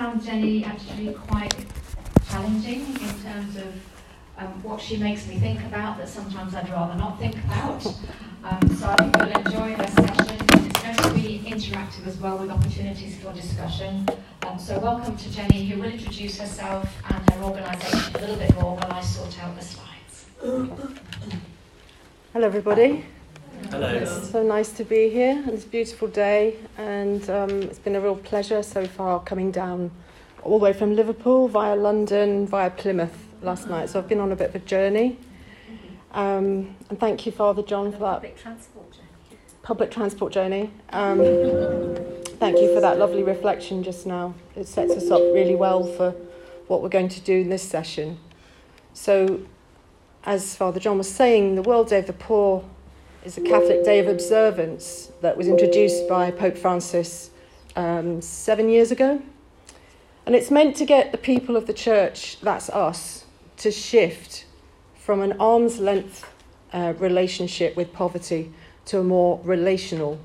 found Jenny actually quite challenging in terms of what she makes me think about that sometimes I'd rather not think about. So I think you'll enjoy her session. It's going to be interactive as well with opportunities for discussion. So welcome to Jenny, who will introduce herself and her organisation a little bit more while I sort out the slides. Hello everybody. Hello. It's so nice to be here on this beautiful day, and it's been a real pleasure so far coming down all the way from Liverpool via London, via Plymouth last night. So I've been on a bit of a journey. And thank you, Father John, for that public transport journey. Thank you for that lovely reflection just now. It sets us up really well for what we're going to do in this session. So, as Father John was saying, the World Day of the Poor is a Catholic day of observance that was introduced by Pope Francis 7 years ago. And it's meant to get the people of the church, that's us, to shift from an arm's length relationship with poverty to a more relational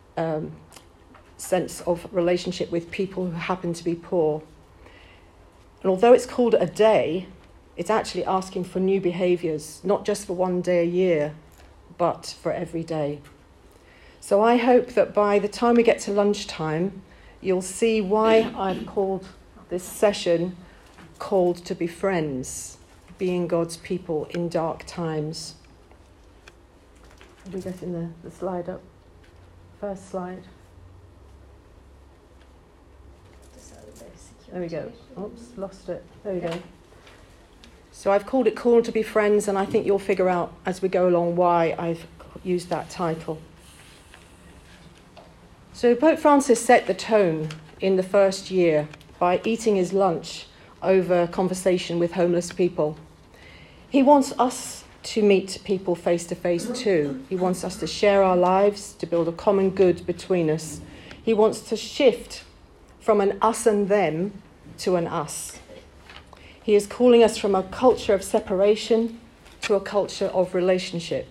sense of relationship with people who happen to be poor. And although it's called a day, it's actually asking for new behaviours, not just for one day a year, but for every day. So I hope that by the time we get to lunchtime, you'll see why I've called this session Called to be Friends, being God's people in dark times. Are we getting the slide up? First slide. There we go. Oops, lost it. There we go. So I've called it Called to be Friends, and I think you'll figure out as we go along why I've used that title. So Pope Francis set the tone in the first year by eating his lunch over conversation with homeless people. He wants us to meet people face to face too. He wants us to share our lives, to build a common good between us. He wants to shift from an us and them to an us. He is calling us from a culture of separation to a culture of relationship.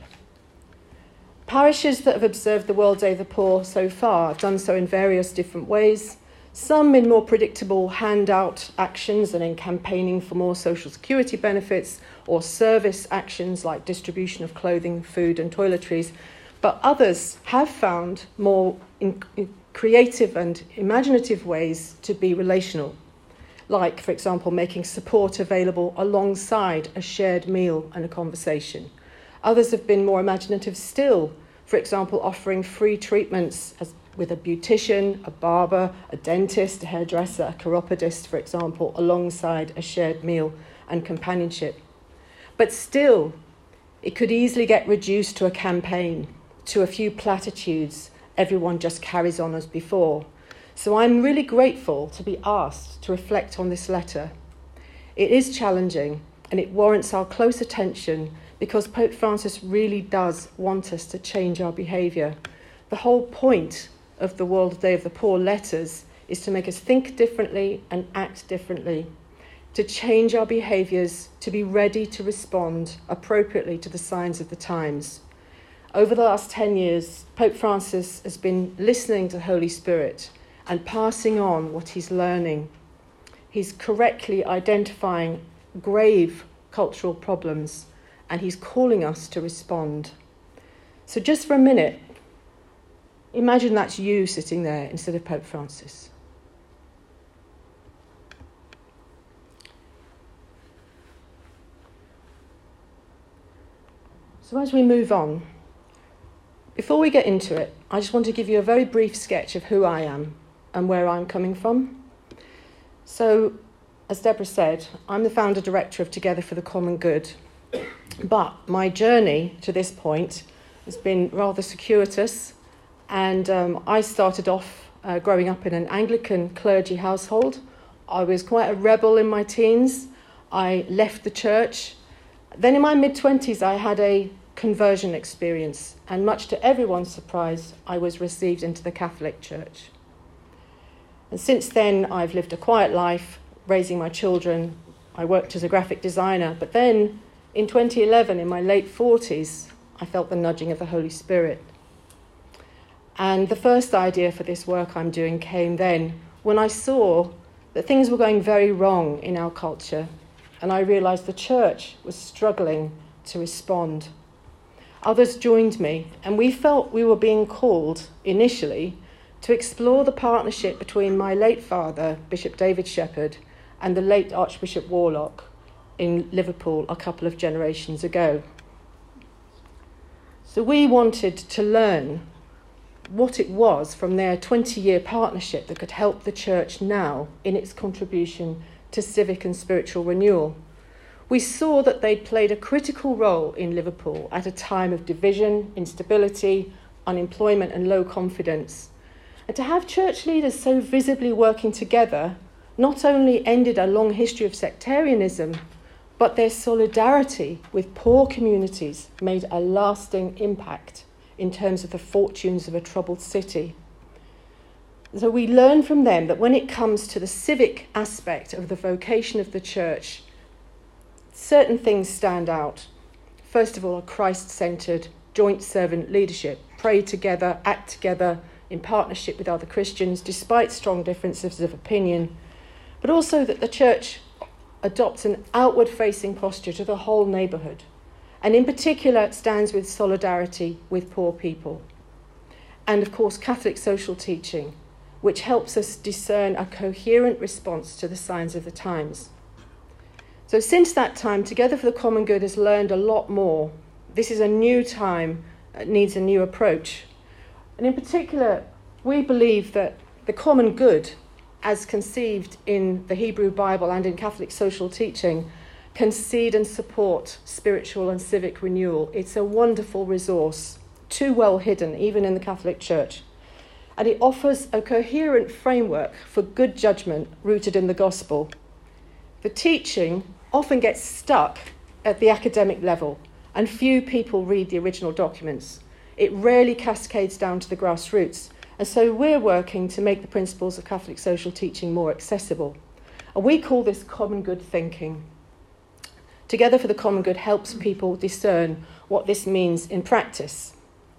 Parishes that have observed the World Day of the Poor so far have done so in various different ways, some in more predictable handout actions and in campaigning for more social security benefits or service actions like distribution of clothing, food and toiletries, but others have found more creative and imaginative ways to be relational. Like, for example, making support available alongside a shared meal and a conversation. Others have been more imaginative still, for example, offering free treatments with a beautician, a barber, a dentist, a hairdresser, a chiropodist, for example, alongside a shared meal and companionship. But still, it could easily get reduced to a campaign, to a few platitudes. Everyone just carries on as before. So I'm really grateful to be asked to reflect on this letter. It is challenging and it warrants our close attention because Pope Francis really does want us to change our behaviour. The whole point of the World Day of the Poor letters is to make us think differently and act differently, to change our behaviours, to be ready to respond appropriately to the signs of the times. Over the last 10 years, Pope Francis has been listening to the Holy Spirit and passing on what he's learning. He's correctly identifying grave cultural problems, and he's calling us to respond. So just for a minute, imagine that's you sitting there instead of Pope Francis. So as we move on, before we get into it, I just want to give you a very brief sketch of who I am and where I'm coming from. So, as Deborah said, I'm the founder-director of Together for the Common Good. But my journey to this point has been rather circuitous, and I started off growing up in an Anglican clergy household. I was quite a rebel in my teens. I left the church. Then in my mid-20s, I had a conversion experience, and much to everyone's surprise, I was received into the Catholic Church. And since then, I've lived a quiet life, raising my children. I worked as a graphic designer, but then in 2011, in my late 40s, I felt the nudging of the Holy Spirit. And the first idea for this work I'm doing came then when I saw that things were going very wrong in our culture, and I realised the church was struggling to respond. Others joined me, and we felt we were being called, initially, to explore the partnership between my late father, Bishop David Shepherd, and the late Archbishop Warlock in Liverpool a couple of generations ago. So we wanted to learn what it was from their 20-year partnership that could help the church now in its contribution to civic and spiritual renewal. We saw that they'd played a critical role in Liverpool at a time of division, instability, unemployment and low confidence. And to have church leaders so visibly working together not only ended a long history of sectarianism, but their solidarity with poor communities made a lasting impact in terms of the fortunes of a troubled city. So we learn from them that when it comes to the civic aspect of the vocation of the church, certain things stand out. First of all, a Christ-centred, joint servant leadership. Pray together, act together in partnership with other Christians, despite strong differences of opinion. But also that the church adopts an outward-facing posture to the whole neighbourhood. And in particular, it stands with solidarity with poor people. And of course, Catholic social teaching, which helps us discern a coherent response to the signs of the times. So since that time, Together for the Common Good has learned a lot more. This is a new time, it needs a new approach. And in particular, we believe that the common good, as conceived in the Hebrew Bible and in Catholic social teaching, can seed and support spiritual and civic renewal. It's a wonderful resource, too well hidden, even in the Catholic Church. And it offers a coherent framework for good judgment rooted in the gospel. The teaching often gets stuck at the academic level, and few people read the original documents. It rarely cascades down to the grassroots, and so we're working to make the principles of Catholic social teaching more accessible. And we call this common good thinking. Together for the Common Good helps people discern what this means in practice.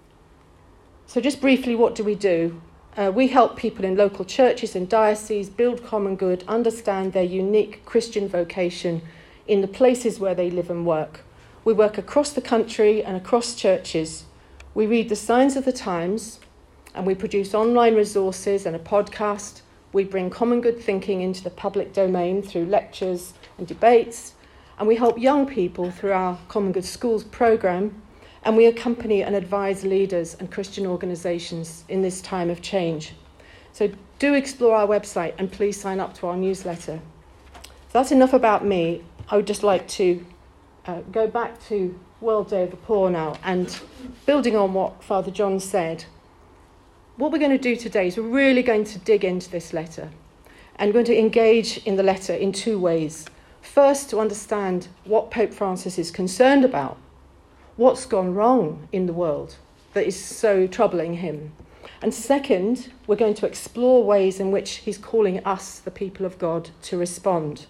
So just briefly, what do? We help people in local churches and dioceses build common good, understand their unique Christian vocation in the places where they live and work. We work across the country and across churches. We read the signs of the times, and we produce online resources and a podcast. We bring common good thinking into the public domain through lectures and debates. And we help young people through our Common Good Schools programme, and we accompany and advise leaders and Christian organisations in this time of change. So do explore our website and please sign up to our newsletter. So that's enough about me. I would just like to go back to World Day of the Poor now, and building on what Father John said, what we're going to do today is we're really going to dig into this letter, and we're going to engage in the letter in two ways. First, to understand what Pope Francis is concerned about, what's gone wrong in the world that is so troubling him. And second, we're going to explore ways in which he's calling us, the people of God, to respond.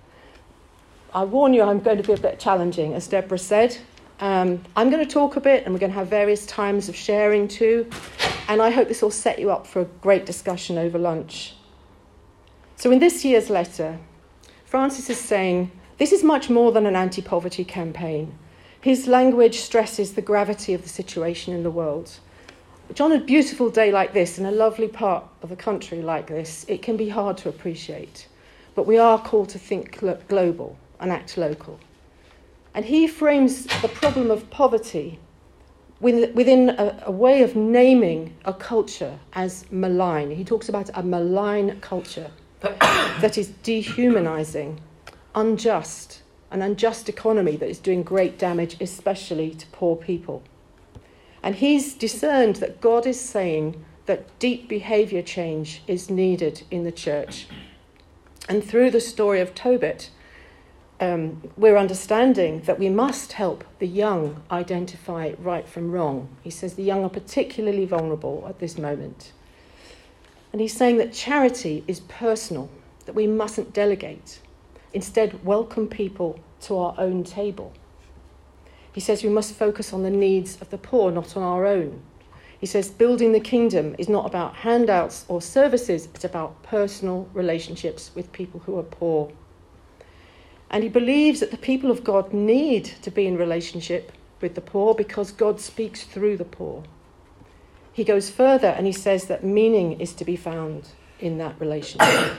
I warn you, I'm going to be a bit challenging, as Deborah said. I'm going to talk a bit, and we're going to have various times of sharing too. And I hope this will set you up for a great discussion over lunch. So in this year's letter, Francis is saying, this is much more than an anti-poverty campaign. His language stresses the gravity of the situation in the world. Which on a beautiful day like this, in a lovely part of the country like this, it can be hard to appreciate. But we are called to think global and act local. And he frames the problem of poverty within a way of naming a culture as malign. He talks about a malign culture that is dehumanizing, unjust, an unjust economy that is doing great damage, especially to poor people. And he's discerned that God is saying that deep behaviour change is needed in the church. And through the story of Tobit, we're understanding that we must help the young identify right from wrong. He says the young are particularly vulnerable at this moment. And he's saying that charity is personal, that we mustn't delegate. Instead, welcome people to our own table. He says we must focus on the needs of the poor, not on our own. He says building the kingdom is not about handouts or services, it's about personal relationships with people who are poor. And he believes that the people of God need to be in relationship with the poor because God speaks through the poor. He goes further and he says that meaning is to be found in that relationship.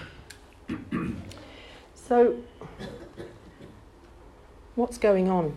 So, what's going on?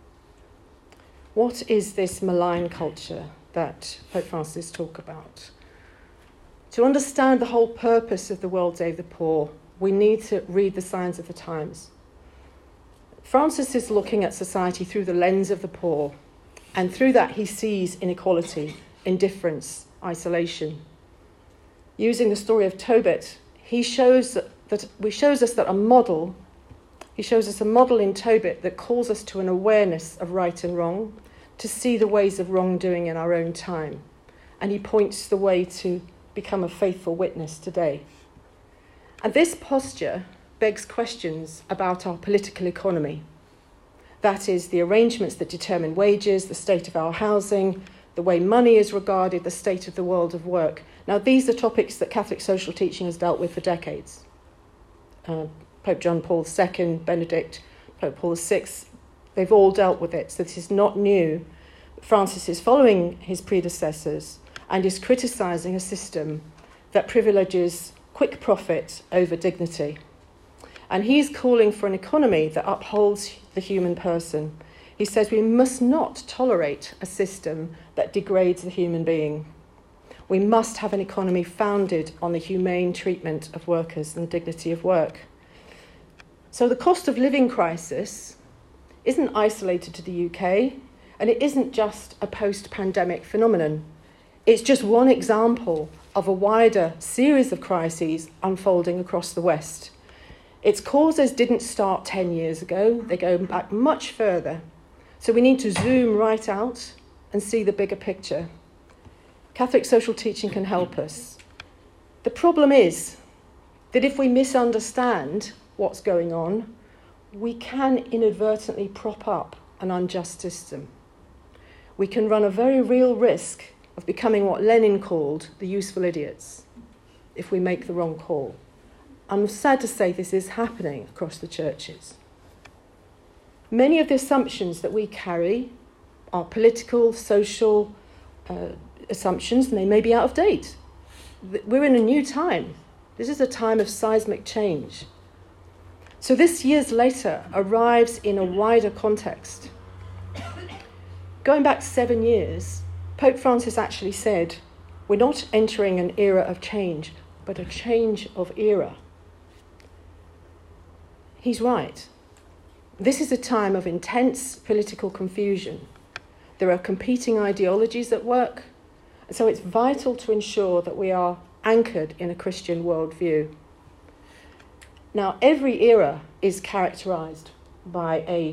What is this malign culture that Pope Francis talks about? To understand the whole purpose of the World Day of the Poor, we need to read the signs of the times. Francis is looking at society through the lens of the poor, and through that he sees inequality, indifference, isolation. Using the story of Tobit, he shows us a model in Tobit that calls us to an awareness of right and wrong, to see the ways of wrongdoing in our own time. And he points the way to become a faithful witness today. And this posture begs questions about our political economy. That is, the arrangements that determine wages, the state of our housing, the way money is regarded, the state of the world of work. Now, these are topics that Catholic social teaching has dealt with for decades. Pope John Paul II, Benedict, Pope Paul VI, they've all dealt with it, so this is not new. Francis is following his predecessors and is criticising a system that privileges quick profit over dignity. And he's calling for an economy that upholds the human person. He says we must not tolerate a system that degrades the human being. We must have an economy founded on the humane treatment of workers and the dignity of work. So the cost of living crisis isn't isolated to the UK, and it isn't just a post-pandemic phenomenon. It's just one example of a wider series of crises unfolding across the West. Its causes didn't start 10 years ago, they go back much further. So we need to zoom right out and see the bigger picture. Catholic social teaching can help us. The problem is that if we misunderstand what's going on, we can inadvertently prop up an unjust system. We can run a very real risk of becoming what Lenin called the useful idiots if we make the wrong call. I'm sad to say this is happening across the churches. Many of the assumptions that we carry are political, social assumptions, and they may be out of date. We're in a new time. This is a time of seismic change. So this years later arrives in a wider context. Going back 7 years, Pope Francis actually said, we're not entering an era of change, but a change of era. He's right. This is a time of intense political confusion. There are competing ideologies at work, and so it's vital to ensure that we are anchored in a Christian worldview. Now, every era is characterised by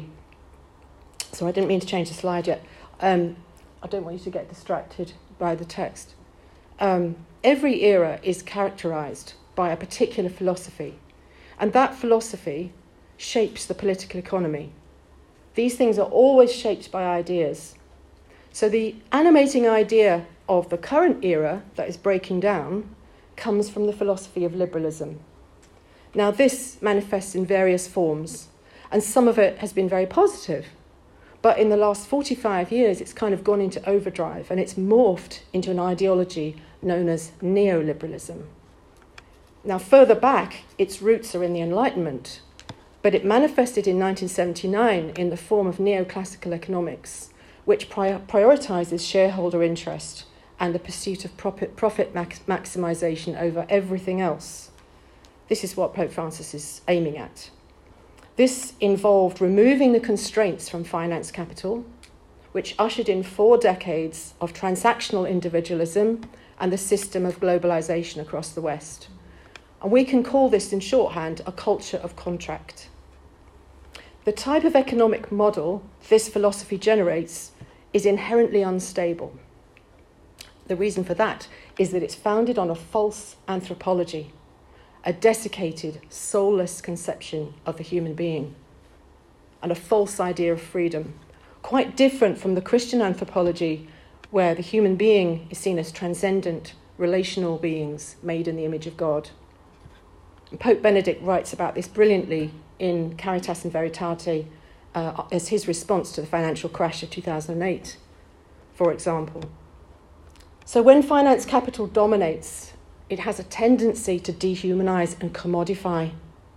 I didn't mean to change the slide yet. I don't want you to get distracted by the text. Every era is characterised by a particular philosophy, and that philosophy shapes the political economy. These things are always shaped by ideas. So the animating idea of the current era that is breaking down comes from the philosophy of liberalism. Now, this manifests in various forms, and some of it has been very positive. But in the last 45 years, it's kind of gone into overdrive, and it's morphed into an ideology known as neoliberalism. Now, further back, its roots are in the Enlightenment, but it manifested in 1979 in the form of neoclassical economics, which prioritises shareholder interest and the pursuit of profit maximisation over everything else. This is what Pope Francis is aiming at. This involved removing the constraints from finance capital, which ushered in 4 decades of transactional individualism and the system of globalisation across the West. And we can call this, in shorthand, a culture of contract. The type of economic model this philosophy generates is inherently unstable. The reason for that is that it's founded on a false anthropology, a desiccated, soulless conception of the human being, and a false idea of freedom, quite different from the Christian anthropology, where the human being is seen as transcendent, relational beings made in the image of God. And Pope Benedict writes about this brilliantly in Caritas in Veritate as his response to the financial crash of 2008, for example. So when finance capital dominates, it has a tendency to dehumanize and commodify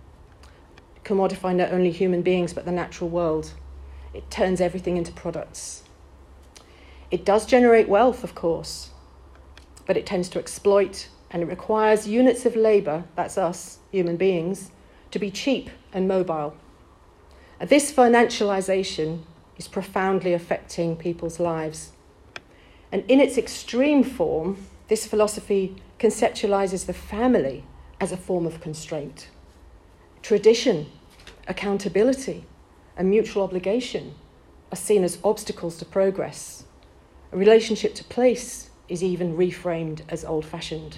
not only human beings but the natural world. It turns everything into products. It does generate wealth, of course, but it tends to exploit, and it requires units of labour, that's us, human beings, to be cheap and mobile. And this financialisation is profoundly affecting people's lives. And in its extreme form, this philosophy conceptualises the family as a form of constraint. Tradition, accountability, and mutual obligation are seen as obstacles to progress. A relationship to place is even reframed as old-fashioned.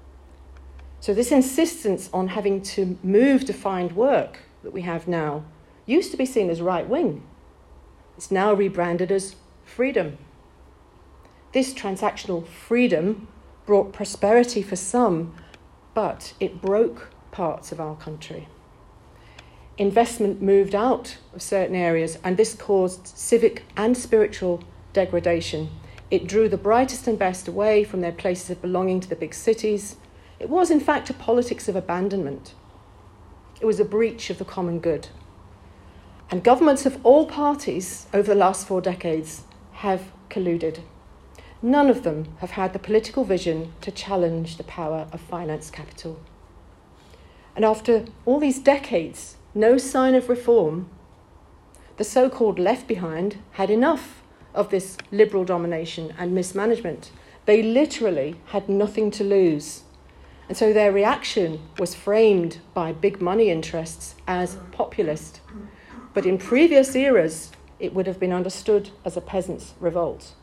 So this insistence on having to move to find work that we have now used to be seen as right-wing. It's now rebranded as freedom. This transactional freedom brought prosperity for some, but it broke parts of our country. Investment moved out of certain areas, and this caused civic and spiritual degradation. It drew the brightest and best away from their places of belonging to the big cities. It was, in fact, a politics of abandonment. It was a breach of the common good. And governments of all parties over the last 4 decades have colluded. None of them have had the political vision to challenge the power of finance capital. And after all these decades, no sign of reform, the so-called left behind had enough of this liberal domination and mismanagement. They literally had nothing to lose. And so their reaction was framed by big money interests as populist. But in previous eras, it would have been understood as a peasant's revolt.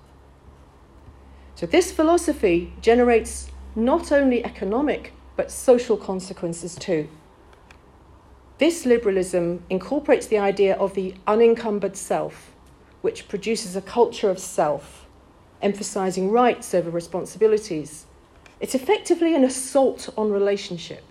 So this philosophy generates not only economic, but social consequences too. This liberalism incorporates the idea of the unencumbered self, which produces a culture of self, emphasizing rights over responsibilities. It's effectively an assault on relationship.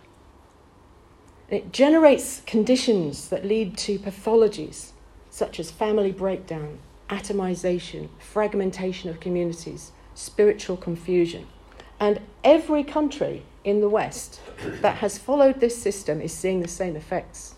And it generates conditions that lead to pathologies such as family breakdown, atomization, fragmentation of communities, spiritual confusion. And every country in the West that has followed this system is seeing the same effects.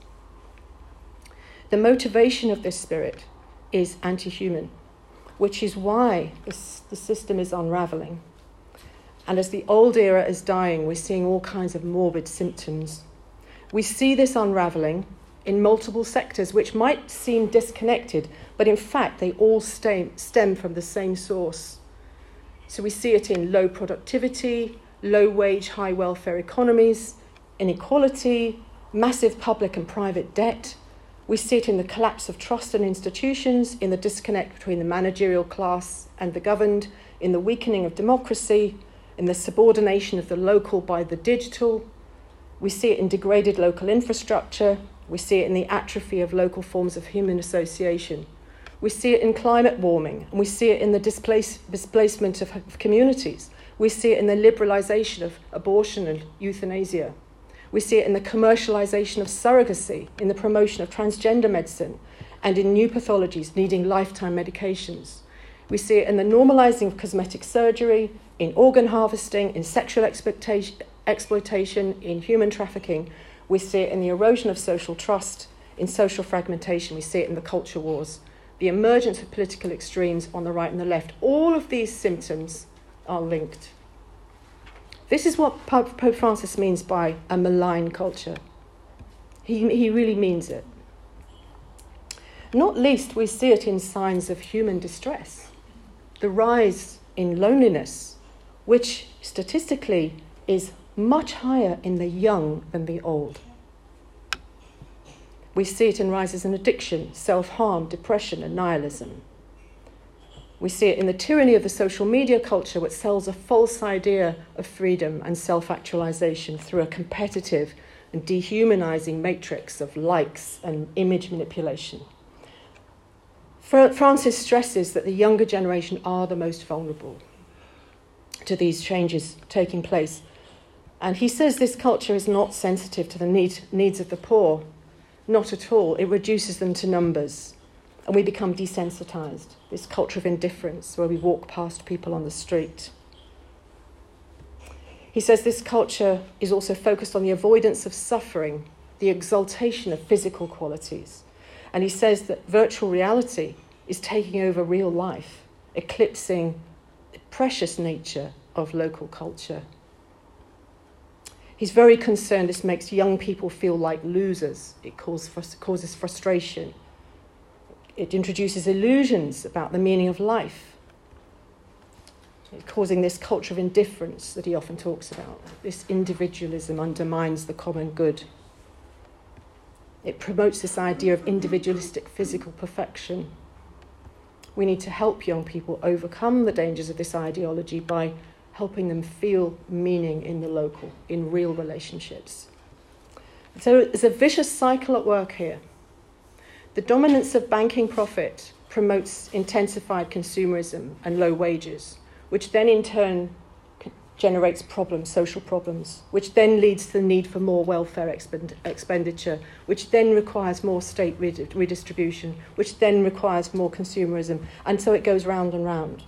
The motivation of this spirit is anti-human, which is why the system is unravelling. And as the old era is dying, we're seeing all kinds of morbid symptoms. We see this unravelling in multiple sectors, which might seem disconnected, but in fact they all stem from the same source. So we see it in low productivity, low wage, high welfare economies, inequality, massive public and private debt. We see it in the collapse of trust in institutions, in the disconnect between the managerial class and the governed, in the weakening of democracy, in the subordination of the local by the digital. We see it in degraded local infrastructure. We see it in the atrophy of local forms of human association. We see it in climate warming, and we see it in the displacement of communities. We see it in the liberalisation of abortion and euthanasia. We see it in the commercialisation of surrogacy, in the promotion of transgender medicine, and in new pathologies needing lifetime medications. We see it in the normalising of cosmetic surgery, in organ harvesting, in sexual exploitation, in human trafficking. We see it in the erosion of social trust, in social fragmentation. We see it in the culture wars, the emergence of political extremes on the right and the left. All of these symptoms are linked. This is what Pope Francis means by a malign culture. He really means it. Not least, we see it in signs of human distress. The rise in loneliness, which statistically is much higher in the young than the old. We see it in rises in addiction, self-harm, depression, and nihilism. We see it in the tyranny of the social media culture, which sells a false idea of freedom and self-actualization through a competitive and dehumanizing matrix of likes and image manipulation. Francis stresses that the younger generation are the most vulnerable to these changes taking place. And he says this culture is not sensitive to the needs of the poor. Not at all. It reduces them to numbers. And we become desensitized. This culture of indifference where we walk past people on the street. He says this culture is also focused on the avoidance of suffering, the exaltation of physical qualities. And he says that virtual reality is taking over real life, eclipsing the precious nature of local culture. He's very concerned this makes young people feel like losers. It causes frustration. It introduces illusions about the meaning of life, causing this culture of indifference that he often talks about. This individualism undermines the common good. It promotes this idea of individualistic physical perfection. We need to help young people overcome the dangers of this ideology by helping them feel meaning in the local, in real relationships. So there's a vicious cycle at work here. The dominance of banking profit promotes intensified consumerism and low wages, which then in turn generates problems, social problems, which then leads to the need for more welfare expenditure, which then requires more state redistribution, which then requires more consumerism, and so it goes round and round.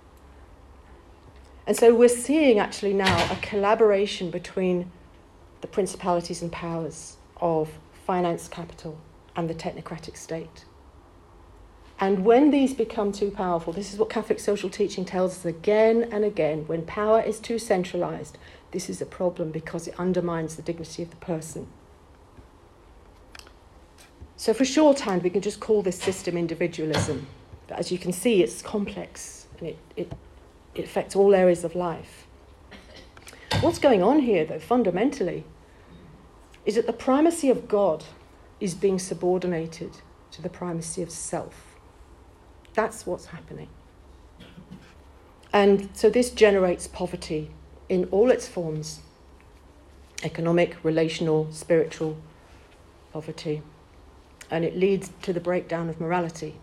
And so we're seeing actually now a collaboration between the principalities and powers of finance capital and the technocratic state. And when these become too powerful, this is what Catholic social teaching tells us again and again, when power is too centralised, this is a problem because it undermines the dignity of the person. So for shorthand, we can just call this system individualism. But as you can see, it's complex and it affects all areas of life. What's going on here, though, fundamentally, is that the primacy of God is being subordinated to the primacy of self. That's what's happening. And so this generates poverty in all its forms: economic, relational, spiritual poverty. And it leads to the breakdown of morality.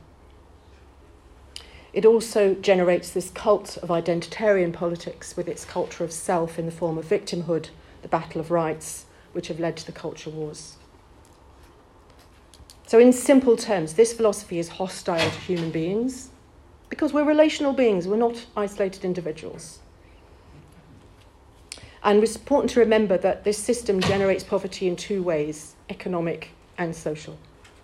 It also generates this cult of identitarian politics with its culture of self in the form of victimhood, the battle of rights, which have led to the culture wars. So in simple terms, this philosophy is hostile to human beings because we're relational beings, we're not isolated individuals. And it's important to remember that this system generates poverty in two ways: economic and social.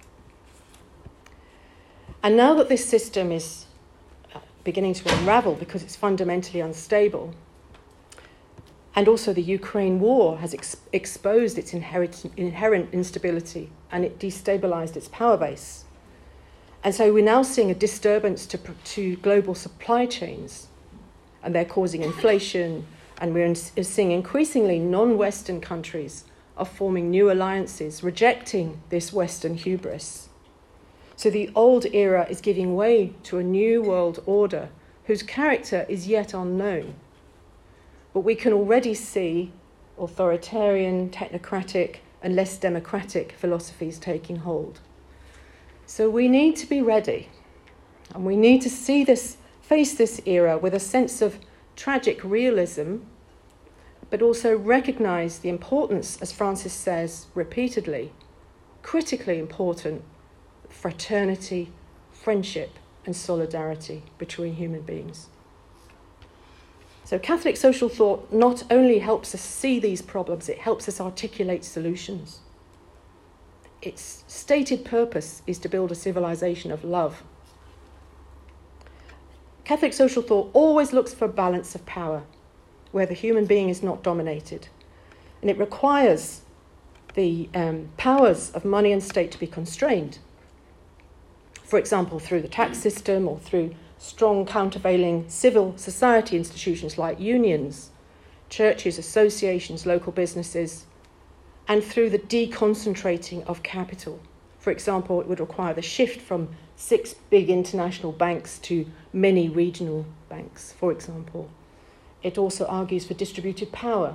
And now that this system is beginning to unravel because it's fundamentally unstable, and also the Ukraine war has exposed its inherent instability and it destabilized its power base. And so we're now seeing a disturbance to global supply chains, and they're causing inflation, and we're seeing increasingly non-Western countries are forming new alliances, rejecting this Western hubris. So the old era is giving way to a new world order whose character is yet unknown. But we can already see authoritarian, technocratic, and less democratic philosophies taking hold. So we need to be ready, and we need to face this era with a sense of tragic realism, but also recognise the importance, as Francis says repeatedly, critically important, fraternity, friendship, and solidarity between human beings. So Catholic social thought not only helps us see these problems, it helps us articulate solutions. Its stated purpose is to build a civilization of love. Catholic social thought always looks for a balance of power, where the human being is not dominated. And it requires the powers of money and state to be constrained. For example, through the tax system or through strong countervailing civil society institutions like unions, churches, associations, local businesses, and through the deconcentrating of capital. For example, it would require the shift from 6 big international banks to many regional banks, for example. It also argues for distributed power,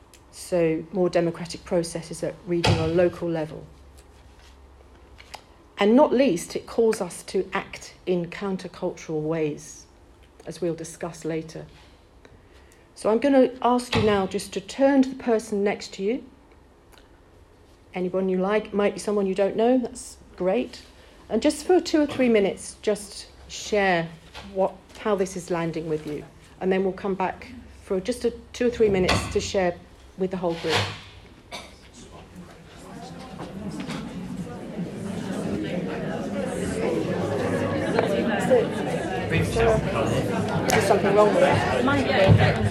so more democratic processes at regional and local level. And not least, it calls us to act in countercultural ways, as we'll discuss later. So I'm going to ask you now just to turn to the person next to you. Anyone you like, might be someone you don't know, that's great. And just for 2 or 3 minutes, just share how this is landing with you. And then we'll come back for just 2 or 3 minutes to share with the whole group. Is there something wrong with it? Might be.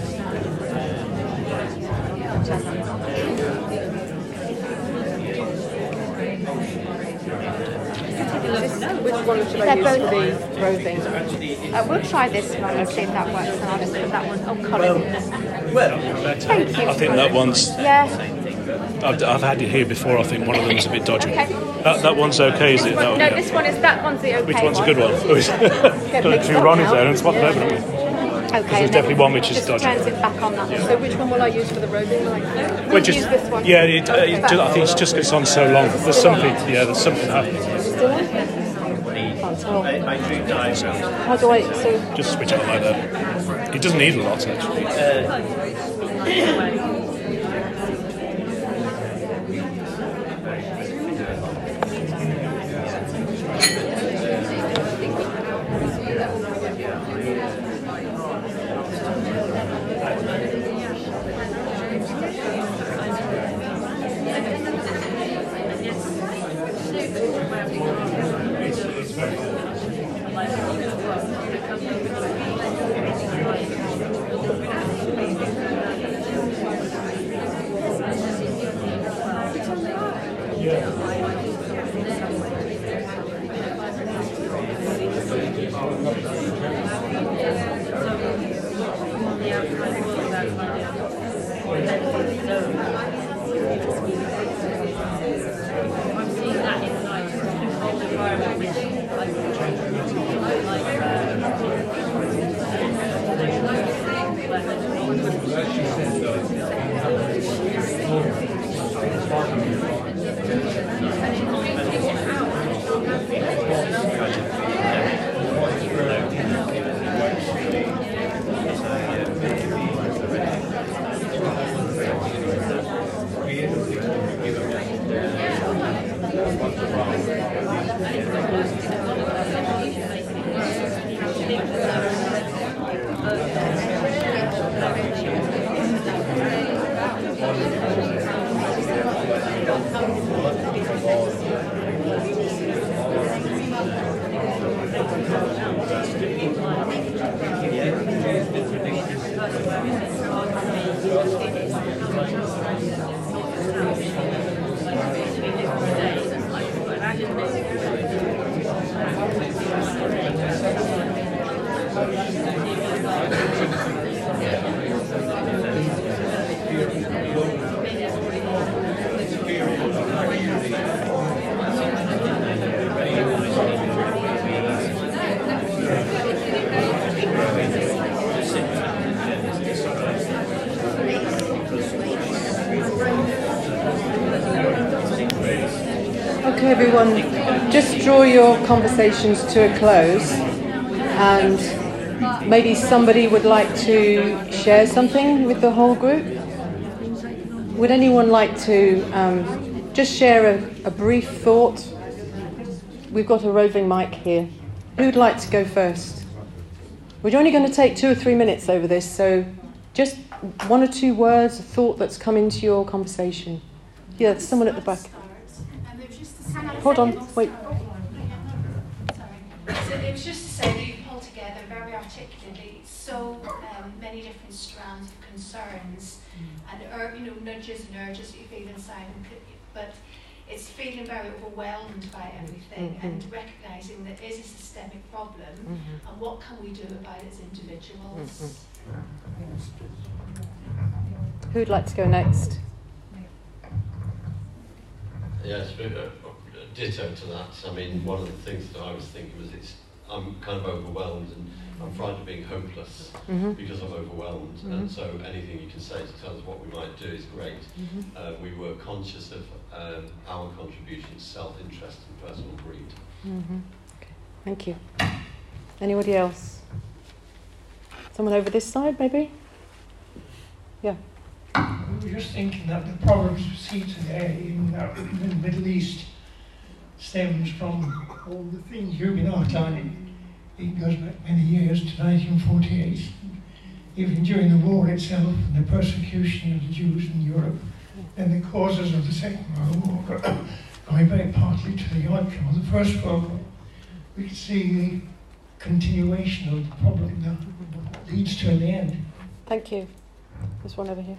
Which one should I use for the roving? We'll try this one and see if that works, and I'll just put that one. Oh, Colin. Thank you. I think that one's. Yeah. I've had it here before. I think one of them is a bit dodgy. Okay. That one's okay, is it? No, this one is. That one's the okay. Which one's a good one? Got a few Ronnies there and swapped over, haven't we? Okay. There's definitely one which is just dodgy. turns it back on that one. So which one will I use for the roving? We'll just, use this one. Yeah, I think it just gets on so long. There's something happening. Still on? Can't tell. How do I? So Just switch it on like that. It doesn't need a lot, actually. Okay, everyone, just draw your conversations to a close, and maybe somebody would like to share something with the whole group. Would anyone like to just share a brief thought? We've got a roving mic here. Who'd like to go first? We're only going to take 2 or 3 minutes over this, so just 1 or 2 words, a thought that's come into your conversation. Yeah, there's someone at the back. Hold on, wait. Sorry. So it was just to say that you pulled together very articulately so many different strands of concerns and nudges and urges that you feel inside, but it's feeling very overwhelmed by everything and recognising that it is a systemic problem and what can we do about it as individuals. Who'd like to go next? Yes, ditto to that. I mean, one of the things that I was thinking was I'm kind of overwhelmed and I'm frightened of being hopeless because I'm overwhelmed. And so anything you can say to tell us what we might do is great. We were conscious of our contributions, self-interest and personal greed. Okay. Thank you. Anybody else? Someone over this side, maybe? Yeah. We were just thinking that the problems we see today in the Middle East stems from all the things you've been outlining. It goes back many years to 1948. Even during the war itself and the persecution of the Jews in Europe, and the causes of the Second World War, going back partly to the outcome of the First World War, we can see the continuation of the problem that leads to an end. Thank you. There's one over here.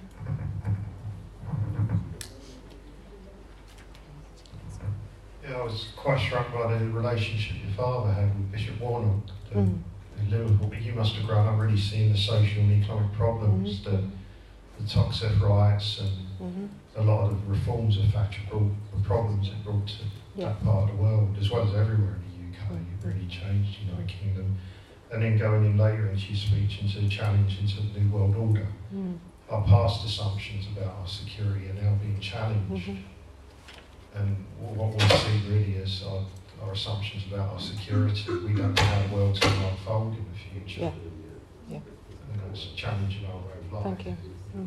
Yeah, I was quite struck by the relationship your father had with Bishop Warnock in Liverpool. But you must have grown up really seeing the social and economic problems, the Toxteth riots, and a lot of the reforms of Thatcher brought the problems it brought to that part of the world, as well as everywhere in the UK. It really changed the United Kingdom. And then going in later into your speech into the challenge into the New World Order. Our past assumptions about our security are now being challenged. And what we see really is our assumptions about our security. We don't know how the world's going to unfold in the future. And that's challenging our way of life. Thank you.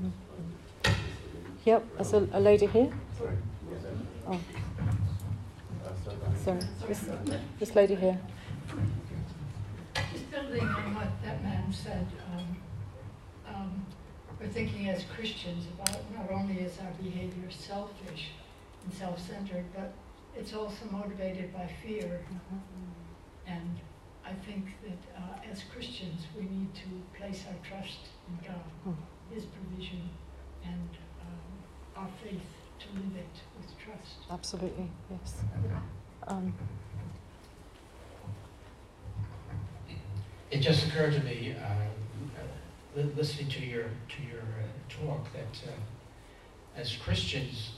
Yep, there's a lady here. Oh. Sorry, this lady here. Just building on what that man said, we're thinking as Christians about not only is our behavior selfish and self-centered, but it's also motivated by fear. And I think that as Christians we need to place our trust in God, His provision, and our faith to live it with trust. Absolutely, yes. It just occurred to me, listening to your talk, that as Christians,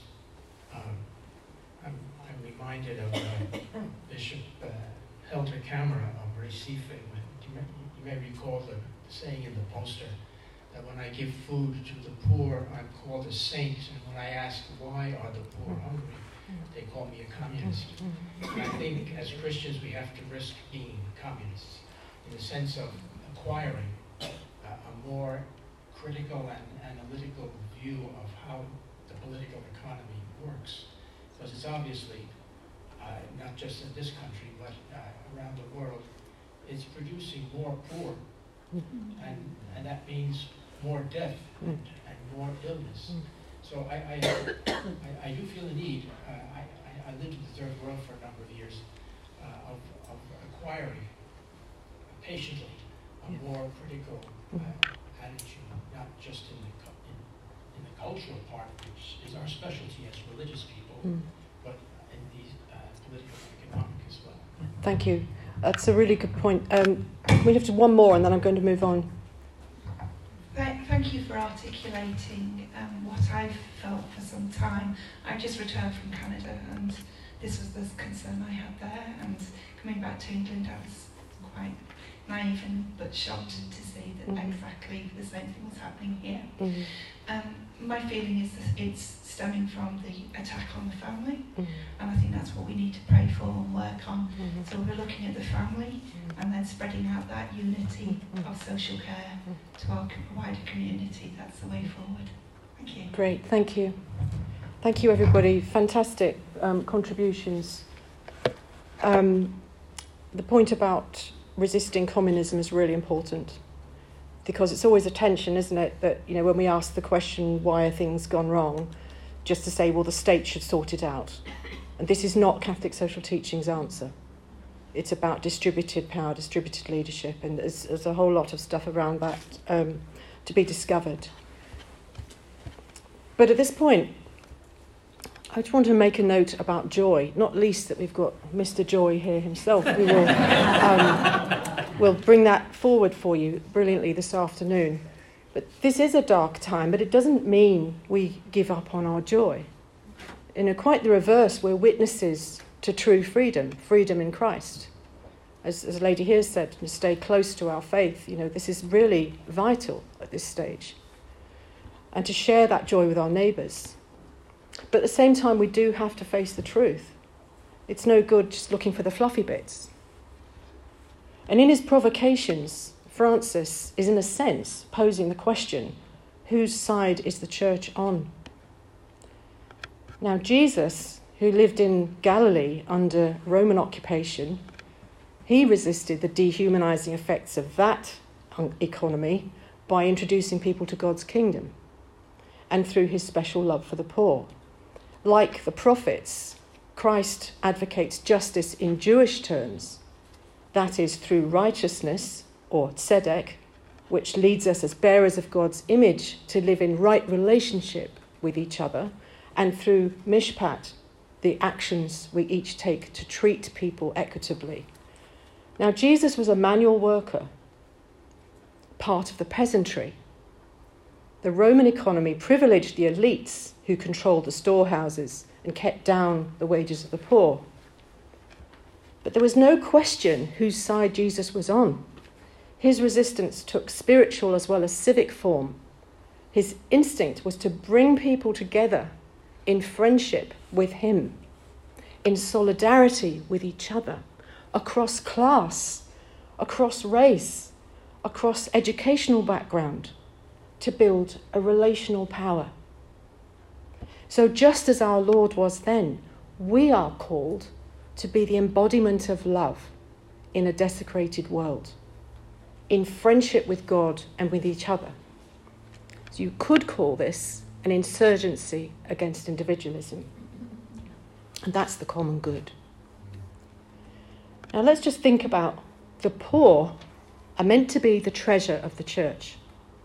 I'm reminded of Bishop Helder Camera of Recife. You may recall the saying in the poster that when I give food to the poor, I'm called a saint, and when I ask why are the poor hungry, they call me a communist. And I think as Christians we have to risk being communists in the sense of acquiring a more critical and analytical view of how the political economy works. Because it's obviously, not just in this country, but around the world, it's producing more poor, and that means more death and more illness. So I do feel the need, I lived in the third world for a number of years, of acquiring patiently a more critical attitude, not just in the cultural part, which is our specialty as religious people, but in the political and economic as well. Thank you. That's a really good point. We have to one more, and then I'm going to move on. Thank you for articulating what I've felt for some time. I've just returned from Canada, and this was the concern I had there. And coming back to England, I was quite naive but shocked to see that exactly the same thing was happening here. My feeling is that it's stemming from the attack on the family, and I think that's what we need to pray for and work on. So we're looking at the family and then spreading out that unity of social care to our wider community. That's the way forward. Thank you. Great, thank you. Thank you, everybody. Fantastic contributions. The point about resisting communism is really important, because it's always a tension, isn't it, that, you know, when we ask the question, why are things gone wrong, just to say, well, the state should sort it out. And this is not Catholic social teaching's answer. It's about distributed power, distributed leadership, and there's a whole lot of stuff around that to be discovered. But at this point, I just want to make a note about joy, not least that we've got Mr. Joy here himself, who will bring that forward for you brilliantly this afternoon. But this is a dark time, but it doesn't mean we give up on our joy. Quite the reverse, we're witnesses to true freedom, freedom in Christ. as a lady here said, to stay close to our faith. This is really vital at this stage. And to share that joy with our neighbours. But at the same time, we do have to face the truth. It's no good just looking for the fluffy bits. And in his provocations, Francis is in a sense posing the question, whose side is the church on? Now, Jesus, who lived in Galilee under Roman occupation, he resisted the dehumanizing effects of that economy by introducing people to God's kingdom and through his special love for the poor. Like the prophets, Christ advocates justice in Jewish terms, that is through righteousness, or tzedek, which leads us as bearers of God's image to live in right relationship with each other, and through mishpat, the actions we each take to treat people equitably. Now, Jesus was a manual worker, part of the peasantry. The Roman economy privileged the elites who controlled the storehouses and kept down the wages of the poor. But there was no question whose side Jesus was on. His resistance took spiritual as well as civic form. His instinct was to bring people together in friendship with him, in solidarity with each other, across class, across race, across educational background, to build a relational power. So just as our Lord was then, we are called to be the embodiment of love in a desecrated world, in friendship with God and with each other. So you could call this an insurgency against individualism. And that's the common good. Now let's just think about the poor are meant to be the treasure of the church.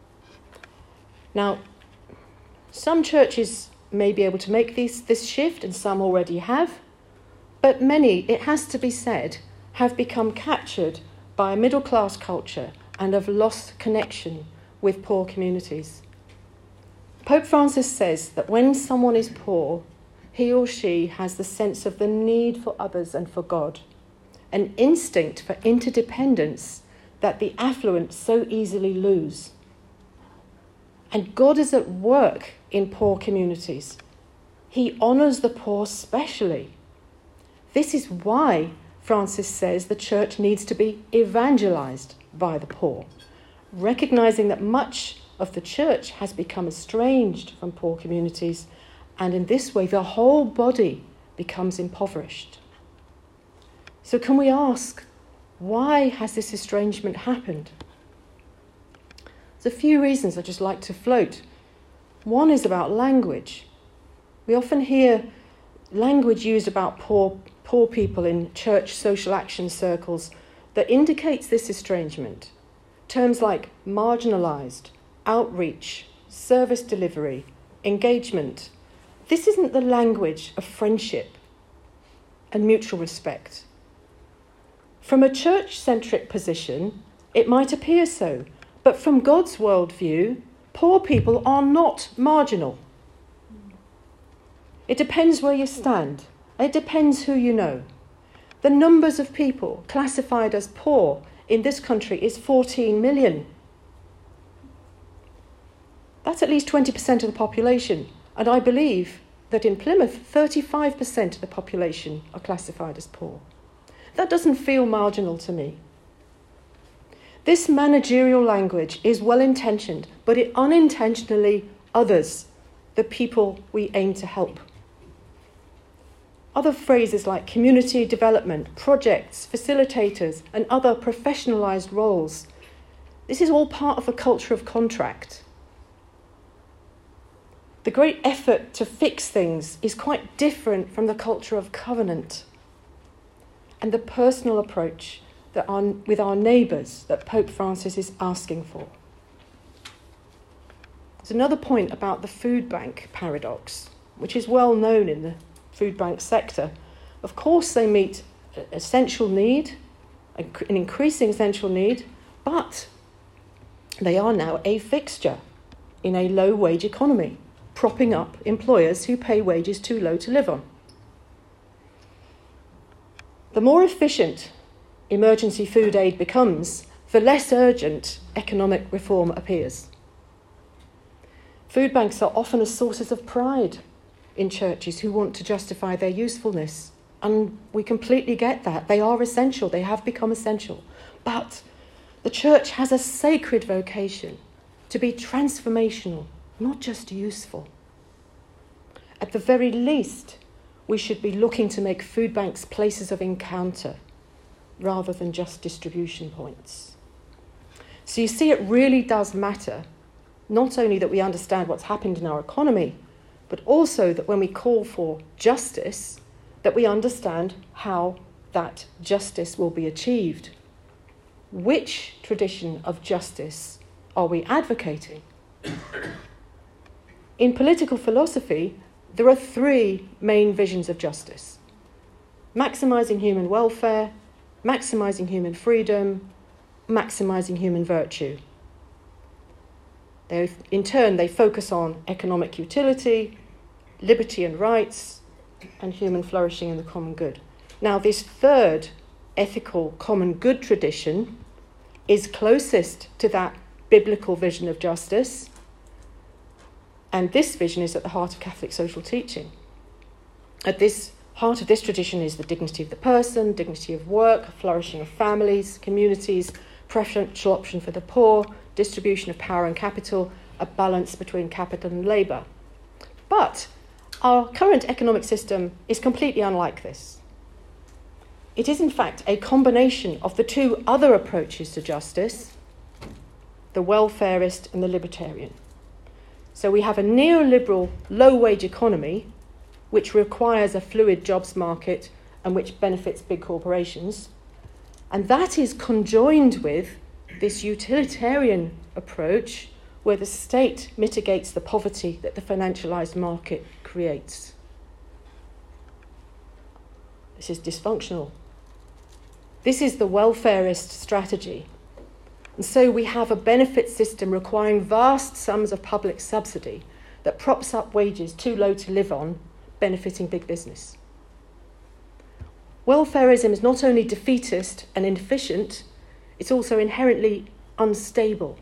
Now, some churches may be able to make this shift, and some already have, but many, it has to be said, have become captured by a middle-class culture and have lost connection with poor communities. Pope Francis says that when someone is poor, he or she has the sense of the need for others and for God, an instinct for interdependence that the affluent so easily lose. And God is at work in poor communities. He honours the poor specially. This is why Francis says the church needs to be evangelised by the poor, recognising that much of the church has become estranged from poor communities, and in this way the whole body becomes impoverished. So can we ask, why has this estrangement happened? There's a few reasons I'd just like to float. One is about language. We often hear language used about poor people in church social action circles that indicates this estrangement. Terms like marginalised, outreach, service delivery, engagement. This isn't the language of friendship and mutual respect. From a church-centric position, it might appear so, but from God's worldview, poor people are not marginal. It depends where you stand. It depends who you know. The numbers of people classified as poor in this country is 14 million. That's at least 20% of the population. And I believe that in Plymouth, 35% of the population are classified as poor. That doesn't feel marginal to me. This managerial language is well-intentioned, but it unintentionally others the people we aim to help. Other phrases like community development, projects, facilitators, and other professionalised roles. This is all part of a culture of contract. The great effort to fix things is quite different from the culture of covenant and the personal approach with our neighbours that Pope Francis is asking for. There's another point about the food bank paradox, which is well known in the food bank sector. Of course, they meet an essential need, an increasing essential need, but they are now a fixture in a low-wage economy, propping up employers who pay wages too low to live on. The more efficient emergency food aid becomes, the less urgent economic reform appears. Food banks are often a source of pride in churches who want to justify their usefulness. And we completely get that. They are essential. They have become essential. But the church has a sacred vocation to be transformational, not just useful. At the very least, we should be looking to make food banks places of encounter rather than just distribution points. So you see, it really does matter, not only that we understand what's happened in our economy, but also that when we call for justice, that we understand how that justice will be achieved. Which tradition of justice are we advocating? In political philosophy, there are three main visions of justice: maximising human welfare, maximising human freedom, maximising human virtue. In turn, they focus on economic utility, liberty and rights, and human flourishing in the common good. Now, this third ethical common good tradition is closest to that biblical vision of justice, and this vision is at the heart of Catholic social teaching. At this heart of this tradition is the dignity of the person, dignity of work, flourishing of families, communities, preferential option for the poor, distribution of power and capital, a balance between capital and labour. But our current economic system is completely unlike this. It is in fact a combination of the two other approaches to justice, the welfarist and the libertarian. So we have a neoliberal low-wage economy which requires a fluid jobs market and which benefits big corporations. And that is conjoined with this utilitarian approach where the state mitigates the poverty that the financialised market creates. This is dysfunctional. This is the welfarist strategy. And so we have a benefit system requiring vast sums of public subsidy that props up wages too low to live on, benefiting big business. Welfarism is not only defeatist and inefficient, it's also inherently unstable.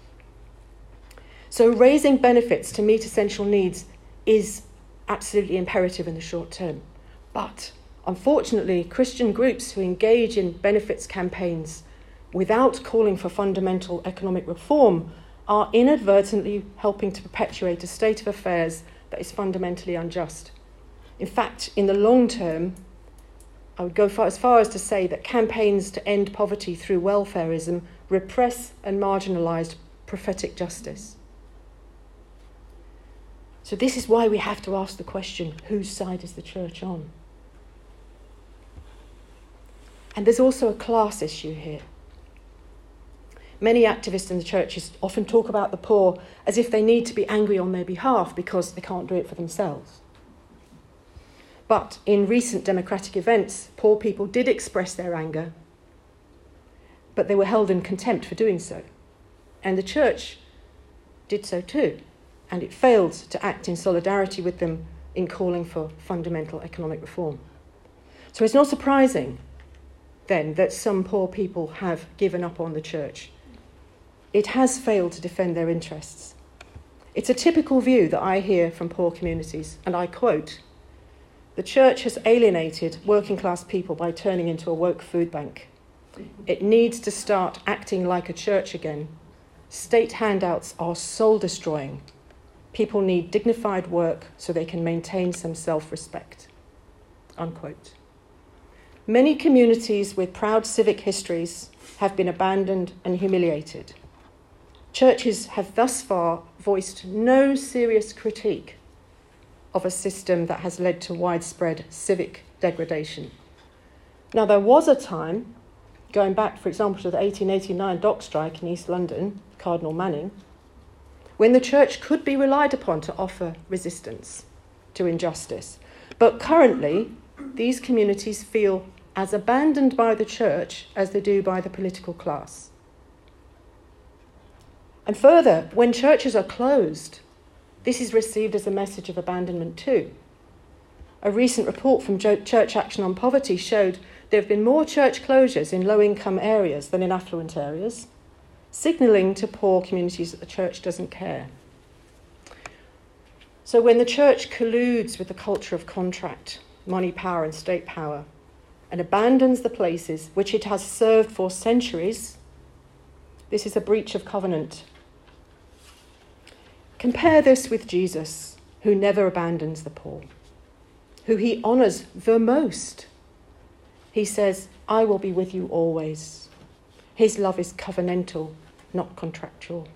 So raising benefits to meet essential needs is absolutely imperative in the short term. But unfortunately, Christian groups who engage in benefits campaigns without calling for fundamental economic reform are inadvertently helping to perpetuate a state of affairs that is fundamentally unjust. In fact, in the long term, I would go as far as to say that campaigns to end poverty through welfarism repress and marginalise prophetic justice. So this is why we have to ask the question, whose side is the church on? And there's also a class issue here. Many activists in the churches often talk about the poor as if they need to be angry on their behalf because they can't do it for themselves. But in recent democratic events, poor people did express their anger, but they were held in contempt for doing so. And the church did so too, and it failed to act in solidarity with them in calling for fundamental economic reform. So it's not surprising, then, that some poor people have given up on the church. It has failed to defend their interests. It's a typical view that I hear from poor communities, and I quote, "The church has alienated working class people by turning into a woke food bank. It needs to start acting like a church again. State handouts are soul destroying. People need dignified work so they can maintain some self-respect." Unquote. Many communities with proud civic histories have been abandoned and humiliated. Churches have thus far voiced no serious critique of a system that has led to widespread civic degradation. Now, there was a time, going back, for example, to the 1889 dock strike in East London, Cardinal Manning, when the church could be relied upon to offer resistance to injustice. But currently, these communities feel as abandoned by the church as they do by the political class. And further, when churches are closed, this is received as a message of abandonment too. A recent report from Church Action on Poverty showed there have been more church closures in low-income areas than in affluent areas, signalling to poor communities that the church doesn't care. So when the church colludes with the culture of contract, money power and state power, and abandons the places which it has served for centuries, this is a breach of covenant. Compare this with Jesus, who never abandons the poor, who he honours the most. He says, I will be with you always. His love is covenantal, not contractual.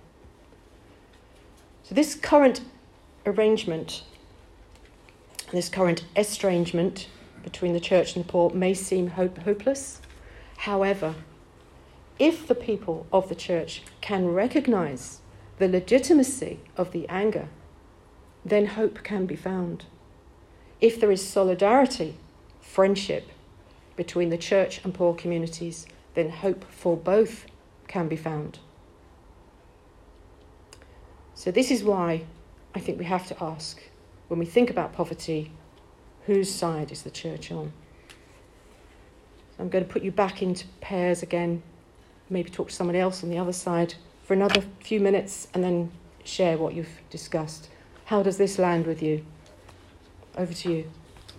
So this current arrangement, this current estrangement between the church and the poor may seem hopeless. However, if the people of the church can recognise the legitimacy of the anger, then hope can be found. If there is solidarity, friendship between the church and poor communities, then hope for both can be found. So this is why I think we have to ask, when we think about poverty, whose side is the church on? I'm going to put you back into pairs again, maybe talk to someone else on the other side for another few minutes and then share what you've discussed. How does this land with you? Over to you.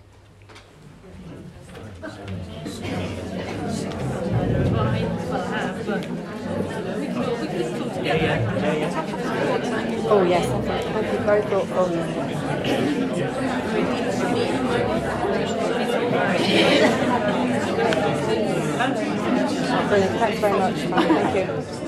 Oh yes, thank you, very thoughtful. Brilliant, thanks very much. Thank you.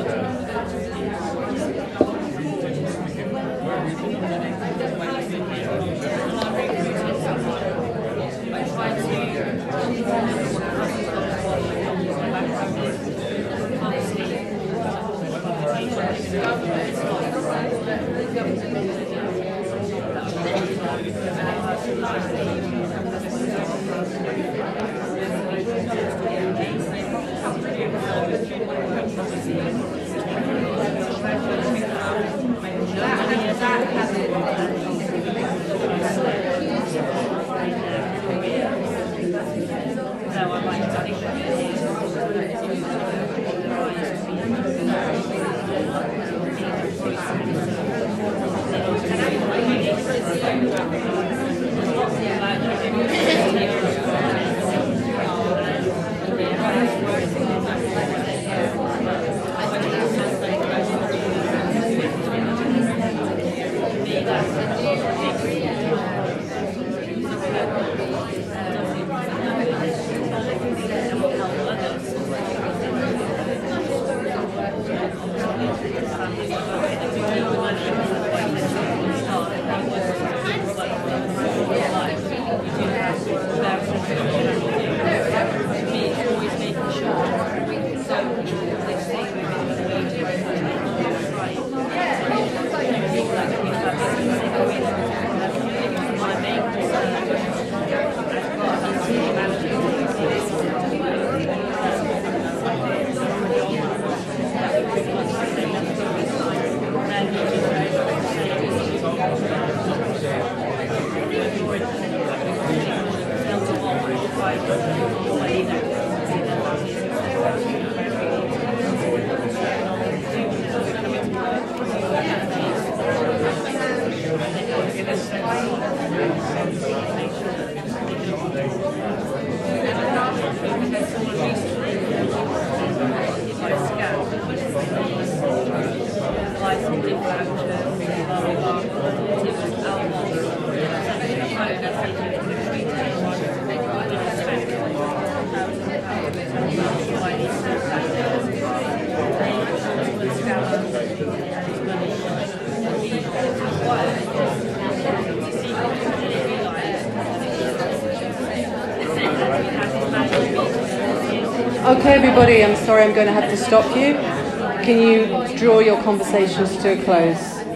Okay, everybody, I'm sorry I'm going to have to stop you. Can you draw your conversations to a close?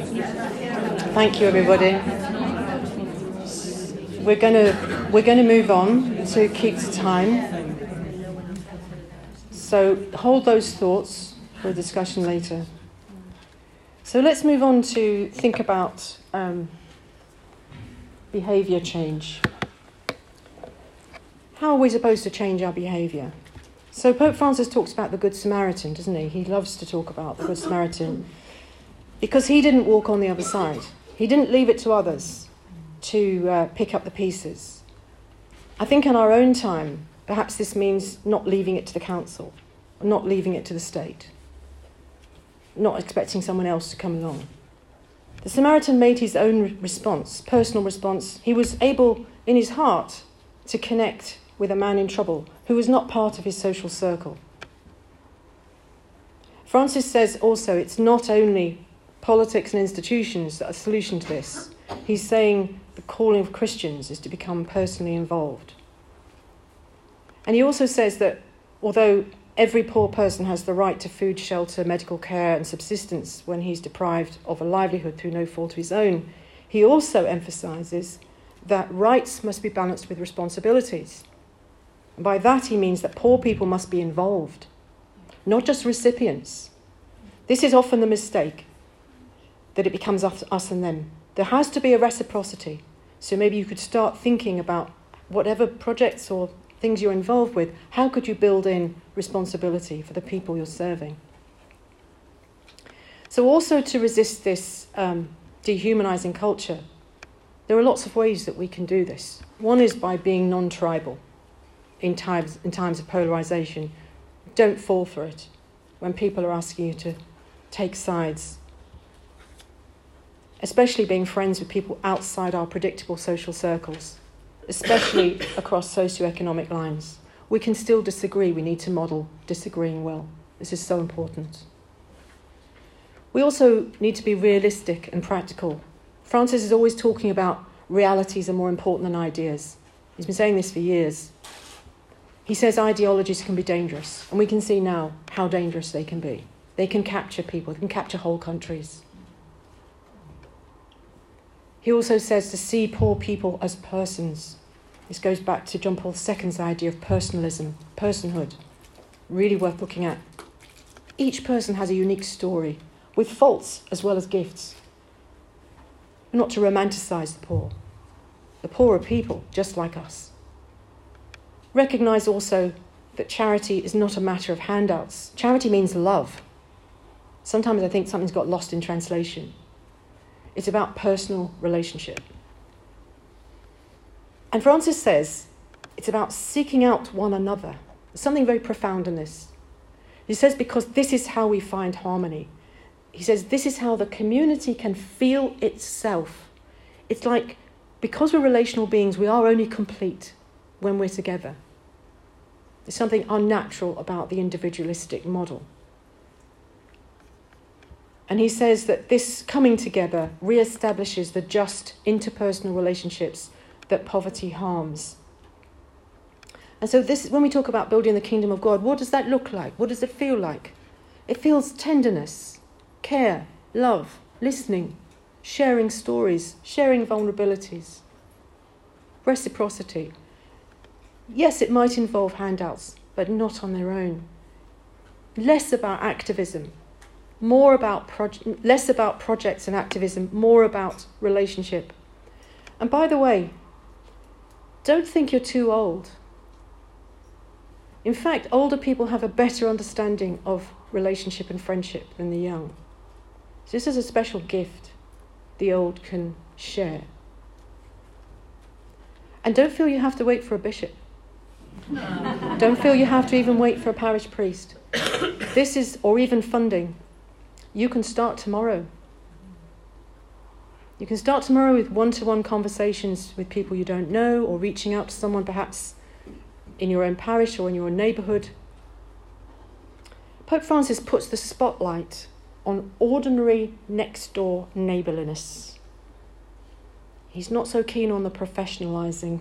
Thank you, everybody. We're going to move on to keep to time. So hold those thoughts for a discussion later. So let's move on to think about behaviour change. How are we supposed to change our behaviour? So Pope Francis talks about the Good Samaritan, doesn't he? He loves to talk about the Good Samaritan because he didn't walk on the other side. He didn't leave it to others to pick up the pieces. I think in our own time, perhaps this means not leaving it to the council, not leaving it to the state, not expecting someone else to come along. The Samaritan made his own response, personal response. He was able, in his heart, to connect with a man in trouble who was not part of his social circle. Francis says also it's not only politics and institutions that are the solution to this. He's saying the calling of Christians is to become personally involved. And he also says that although every poor person has the right to food, shelter, medical care and subsistence when he's deprived of a livelihood through no fault of his own, he also emphasises that rights must be balanced with responsibilities. And by that he means that poor people must be involved, not just recipients. This is often the mistake, that it becomes us and them. There has to be a reciprocity. So maybe you could start thinking about whatever projects or things you're involved with, how could you build in responsibility for the people you're serving? So also to resist this dehumanising culture, there are lots of ways that we can do this. One is by being non-tribal in times of polarisation. Don't fall for it when people are asking you to take sides, especially being friends with people outside our predictable social circles, especially across socioeconomic lines. We can still disagree. We need to model disagreeing well. This is so important. We also need to be realistic and practical. Francis is always talking about realities are more important than ideas. He's been saying this for years. He says ideologies can be dangerous, and we can see now how dangerous they can be. They can capture people, they can capture whole countries. He also says to see poor people as persons. This goes back to John Paul II's idea of personalism, personhood. Really worth looking at. Each person has a unique story, with faults as well as gifts. Not to romanticise the poor. The poor are people, just like us. Recognise also that charity is not a matter of handouts. Charity means love. Sometimes I think something's got lost in translation. It's about personal relationship. And Francis says it's about seeking out one another. There's something very profound in this. He says because this is how we find harmony. He says this is how the community can feel itself. It's like, because we're relational beings, we are only complete when we're together. There's something unnatural about the individualistic model. And he says that this coming together re-establishes the just interpersonal relationships that poverty harms. And so this, when we talk about building the kingdom of God, what does that look like? What does it feel like? It feels tenderness, care, love, listening, sharing stories, sharing vulnerabilities, reciprocity. Yes, it might involve handouts, but not on their own. Less about activism, more about less about projects and activism, more about relationship. And by the way, don't think you're too old. In fact, older people have a better understanding of relationship and friendship than the young. So this is a special gift the old can share. And don't feel you have to wait for a bishop. Don't feel you have to even wait for a parish priest. This is, or even funding. You can start tomorrow. You can start tomorrow with one-to-one conversations with people you don't know, or reaching out to someone perhaps in your own parish or in your neighbourhood. Pope Francis puts the spotlight on ordinary next-door neighbourliness. He's not so keen on the professionalising.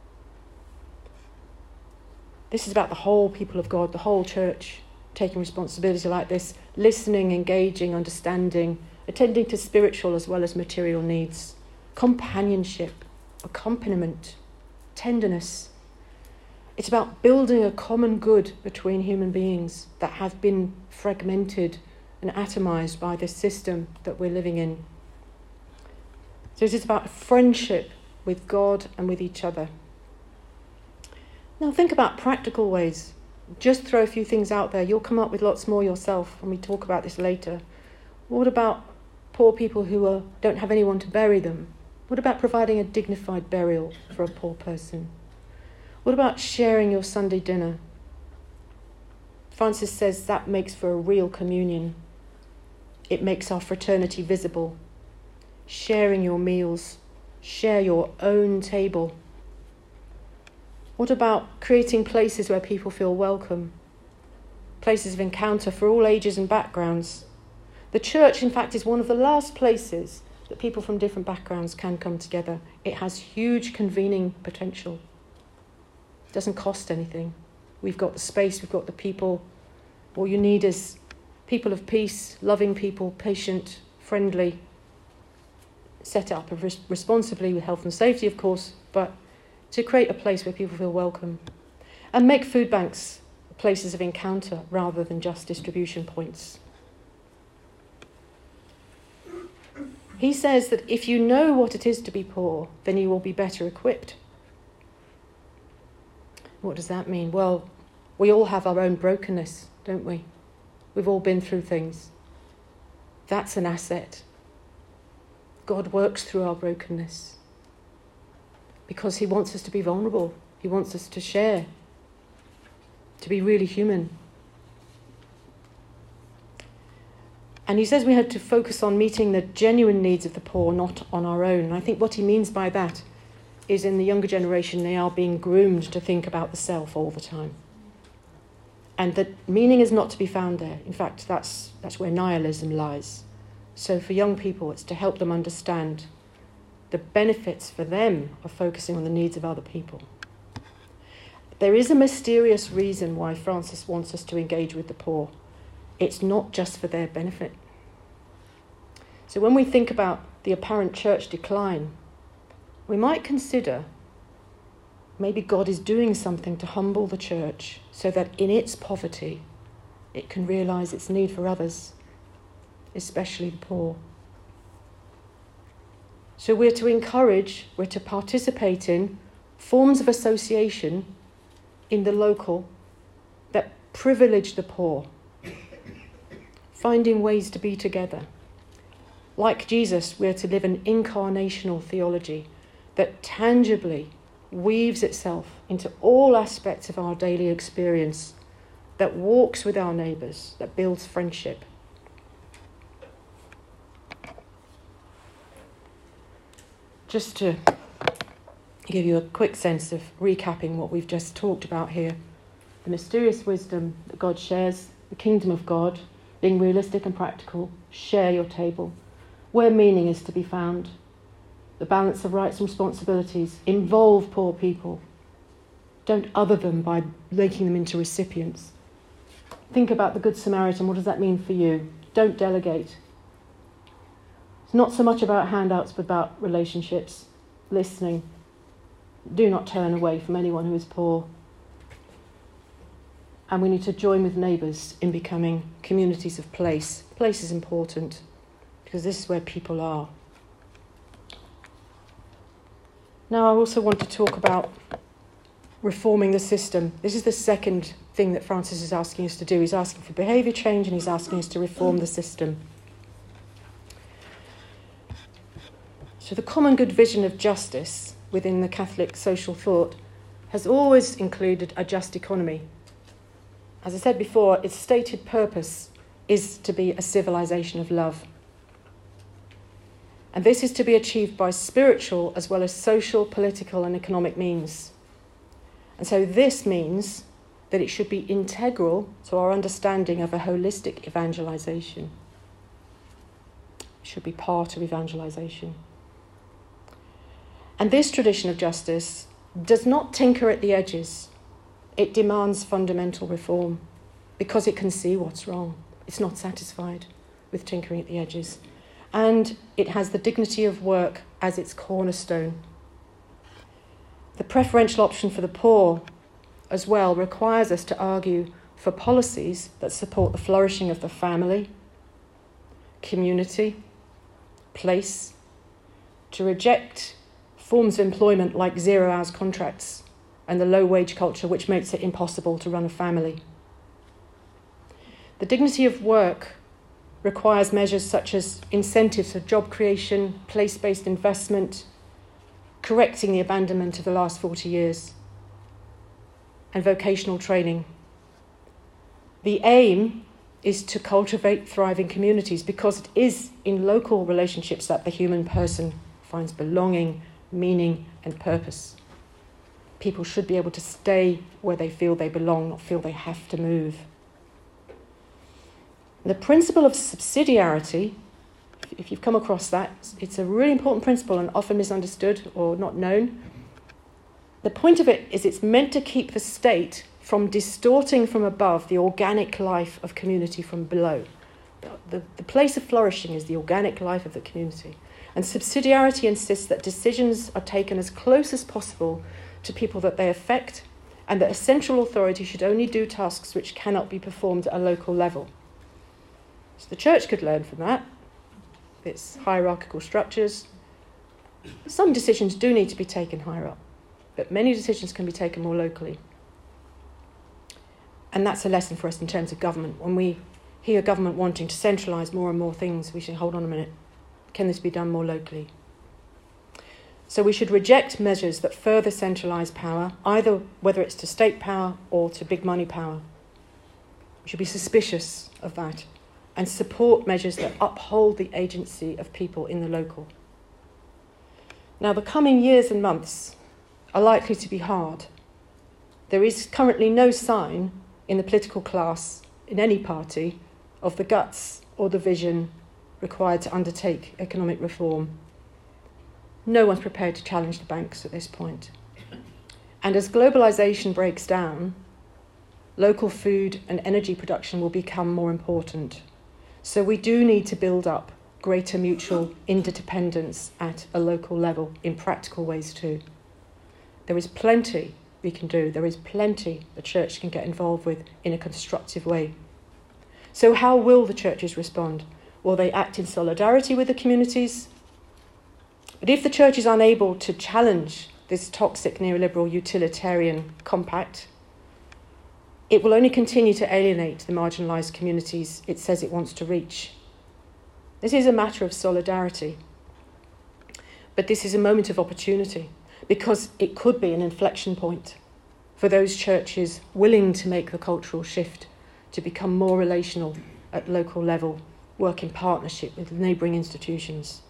This is about the whole people of God, the whole church, taking responsibility like this, listening, engaging, understanding, attending to spiritual as well as material needs, companionship, accompaniment, tenderness. It's about building a common good between human beings that have been fragmented and atomized by this system that we're living in. So it's about friendship with God and with each other. Now think about practical ways. Just throw a few things out there. You'll come up with lots more yourself when we talk about this later. What about poor people who don't have anyone to bury them? What about providing a dignified burial for a poor person? What about sharing your Sunday dinner? Francis says that makes for a real communion. It makes our fraternity visible. Sharing your meals. Share your own table. What about creating places where people feel welcome? Places of encounter for all ages and backgrounds. The church, in fact, is one of the last places that people from different backgrounds can come together. It has huge convening potential. It doesn't cost anything. We've got the space, we've got the people. All you need is people of peace, loving people, patient, friendly, set up responsibly with health and safety, of course, but to create a place where people feel welcome. And make food banks places of encounter rather than just distribution points. He says that if you know what it is to be poor, then you will be better equipped. What does that mean? Well, we all have our own brokenness, don't we? We've all been through things. That's an asset. God works through our brokenness because he wants us to be vulnerable. He wants us to share, to be really human. And he says we had to focus on meeting the genuine needs of the poor, not on our own. And I think what he means by that is in the younger generation, they are being groomed to think about the self all the time. And that meaning is not to be found there. In fact, that's where nihilism lies. So for young people, it's to help them understand the benefits for them of focusing on the needs of other people. There is a mysterious reason why Francis wants us to engage with the poor. It's not just for their benefit. So when we think about the apparent church decline, we might consider maybe God is doing something to humble the church so that in its poverty it can realise its need for others, especially the poor. So we're to encourage, we're to participate in forms of association in the local that privilege the poor, finding ways to be together. Like Jesus, we're to live an incarnational theology that tangibly weaves itself into all aspects of our daily experience, that walks with our neighbours, that builds friendship. Just to give you a quick sense of recapping what we've just talked about here, the mysterious wisdom that God shares, the kingdom of God, being realistic and practical, share your table, where meaning is to be found, the balance of rights and responsibilities, involve poor people, don't other them by making them into recipients. Think about the Good Samaritan, what does that mean for you? Don't delegate. It's not so much about handouts, but about relationships, listening. Do not turn away from anyone who is poor. And we need to join with neighbours in becoming communities of place. Place is important because this is where people are. Now I also want to talk about reforming the system. This is the second thing that Francis is asking us to do. He's asking for behaviour change and he's asking us to reform the system. So the common good vision of justice within the Catholic social thought has always included a just economy. As I said before, its stated purpose is to be a civilization of love. And this is to be achieved by spiritual as well as social, political and economic means. And so this means that it should be integral to our understanding of a holistic evangelization. It should be part of evangelization. And this tradition of justice does not tinker at the edges. It demands fundamental reform because it can see what's wrong. It's not satisfied with tinkering at the edges. And it has the dignity of work as its cornerstone. The preferential option for the poor as well requires us to argue for policies that support the flourishing of the family, community, place, to reject forms of employment like 0 hours contracts and the low-wage culture which makes it impossible to run a family. The dignity of work requires measures such as incentives for job creation, place-based investment, correcting the abandonment of the last 40 years, and vocational training. The aim is to cultivate thriving communities because it is in local relationships that the human person finds belonging, meaning, and purpose. People should be able to stay where they feel they belong, not feel they have to move. The principle of subsidiarity, if you've come across that, it's a really important principle and often misunderstood or not known. The point of it is it's meant to keep the state from distorting from above the organic life of community from below. The place of flourishing is the organic life of the community. And subsidiarity insists that decisions are taken as close as possible to people that they affect, and that a central authority should only do tasks which cannot be performed at a local level. So the church could learn from that, its hierarchical structures. Some decisions do need to be taken higher up, but many decisions can be taken more locally. And that's a lesson for us in terms of government. When we hear government wanting to centralise more and more things, we should hold on a minute. Can this be done more locally? So we should reject measures that further centralise power, either whether it's to state power or to big money power. We should be suspicious of that and support measures that uphold the agency of people in the local. Now, the coming years and months are likely to be hard. There is currently no sign in the political class, in any party, of the guts or the vision required to undertake economic reform. No one's prepared to challenge the banks at this point. And as globalisation breaks down, local food and energy production will become more important. So we do need to build up greater mutual interdependence at a local level in practical ways too. There is plenty we can do. There is plenty the church can get involved with in a constructive way. So how will the churches respond? Will they act in solidarity with the communities? But if the church is unable to challenge this toxic neoliberal utilitarian compact, it will only continue to alienate the marginalised communities it says it wants to reach. This is a matter of solidarity. But this is a moment of opportunity, because it could be an inflection point for those churches willing to make the cultural shift to become more relational at local level, work in partnership with neighbouring institutions.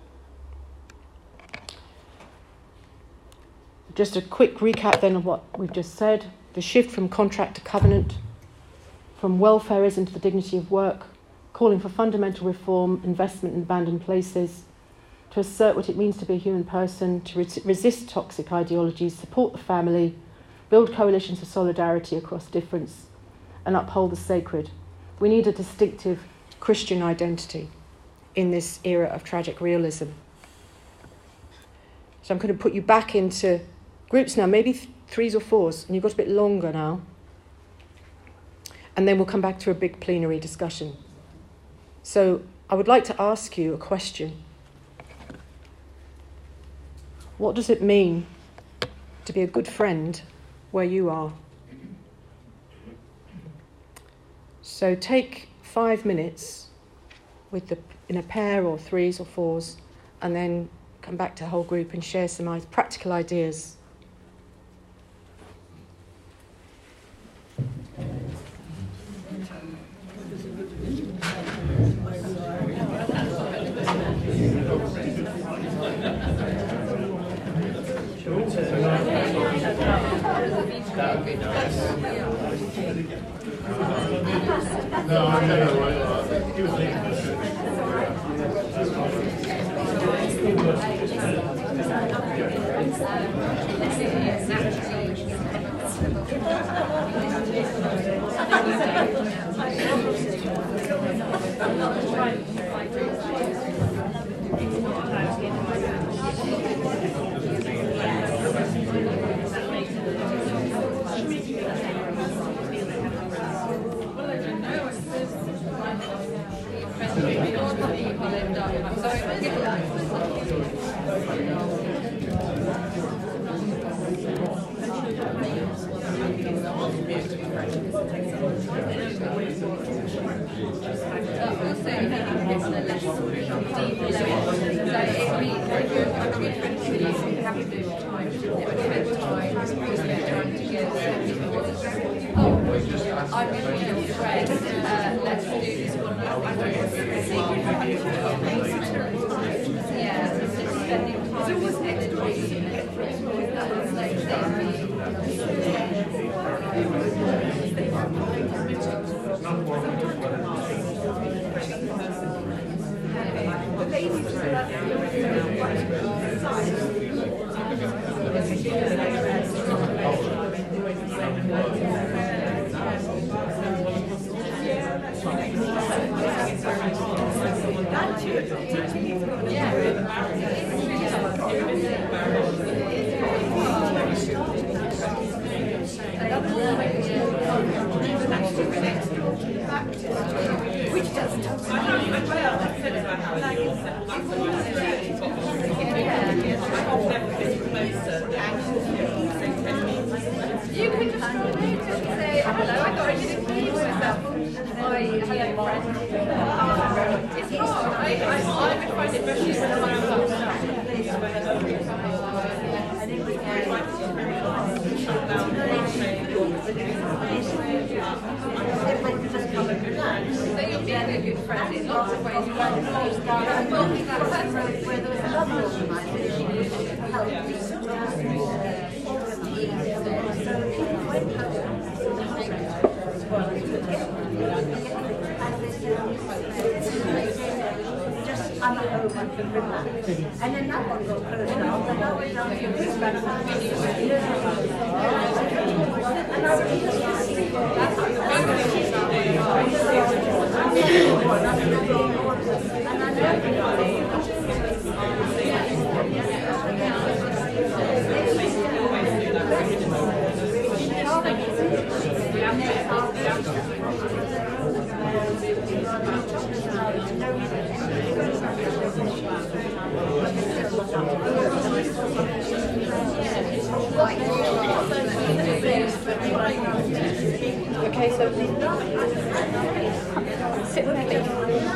Just a quick recap then of what we've just said. The shift from contract to covenant, from welfareism to the dignity of work, calling for fundamental reform, investment in abandoned places, to assert what it means to be a human person, to resist toxic ideologies, support the family, build coalitions of solidarity across difference, and uphold the sacred. We need a distinctive Christian identity in this era of tragic realism. So I'm going to put you back into groups now, maybe threes or fours, and you've got a bit longer now. And then we'll come back to a big plenary discussion. So I would like to ask you a question. What does it mean to be a good friend where you are? So take 5 minutes in a pair or threes or fours, and then come back to the whole group and share some practical ideas. That would be nice. No, I know. He was thinking I'm going to be your friend, let's do this one. Yeah, spending time with education. That was like which doesn't you could just say, hello, I thought I didn't introduce myself. My hello friend. It's hard. I would find it very useful to so you're being a good friend in lots of ways. I'm at home and can relax. And then that one got closed down, and I went down to the back and I was Okay, so sit there, Lee.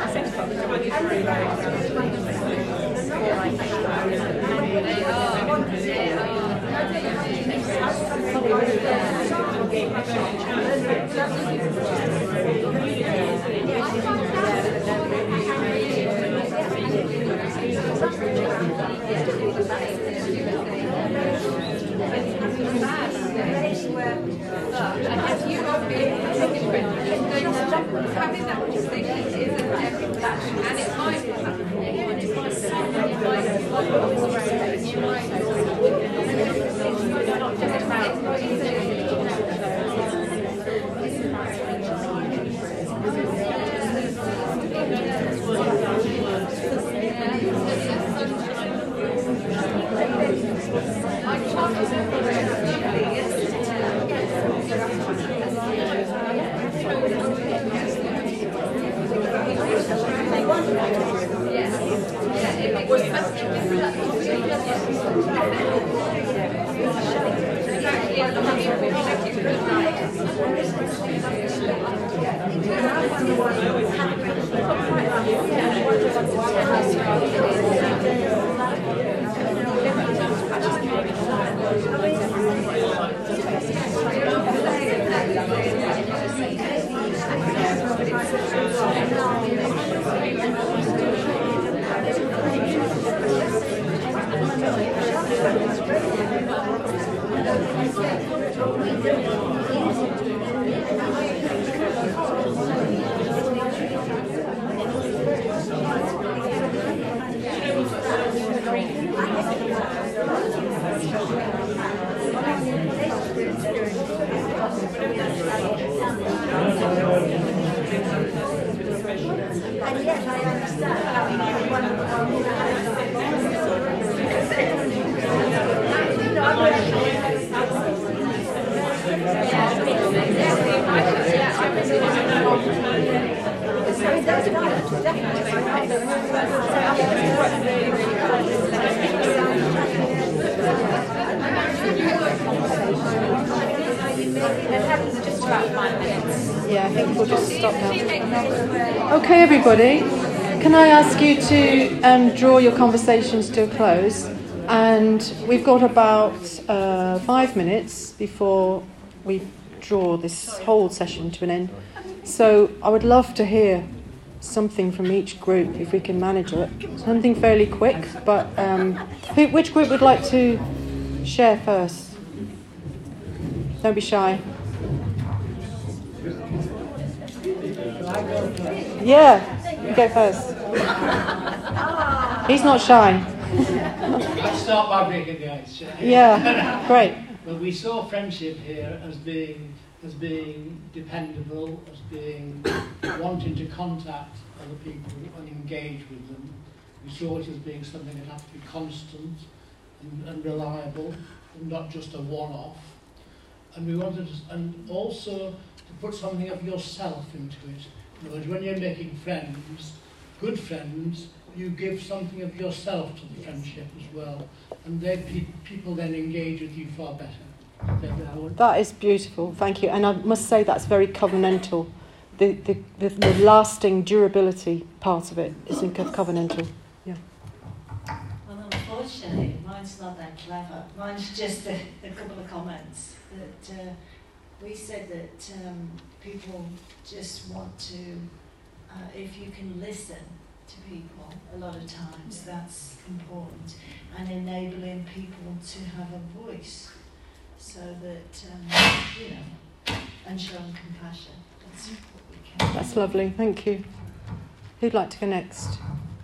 Having that conversation isn't every touch, and it might be happening. It might And yet I understand how you can one it happens just about 5 minutes. Yeah, I think we'll just stop now. Okay, everybody, can I ask you to draw your conversations to a close? And we've got about 5 minutes before we draw this whole session to an end. So I would love to hear something from each group, if we can manage it. Something fairly quick, but which group would like to share first? Don't be shy. Yeah, you go first. He's not shy. Let's start by breaking the ice. Yeah, great. Well, we saw friendship here as being dependable, as being wanting to contact other people and engage with them. We saw it as being something that had to be constant and reliable, and not just a one-off. And we wanted, and also to put something of yourself into it. In other words, when you're making friends, good friends, you give something of yourself to the friendship as well, and people then engage with you far better. That is beautiful, thank you. And I must say that's very covenantal. The lasting durability part of it is covenantal. Yeah. Well, unfortunately, mine's not that clever. Mine's just a couple of comments that we said that people just want to, if you can listen to people, a lot of times that's important, and enabling people to have a voice, so that and showing compassion. That's what we can. That's lovely, thank you. Who'd like to go next?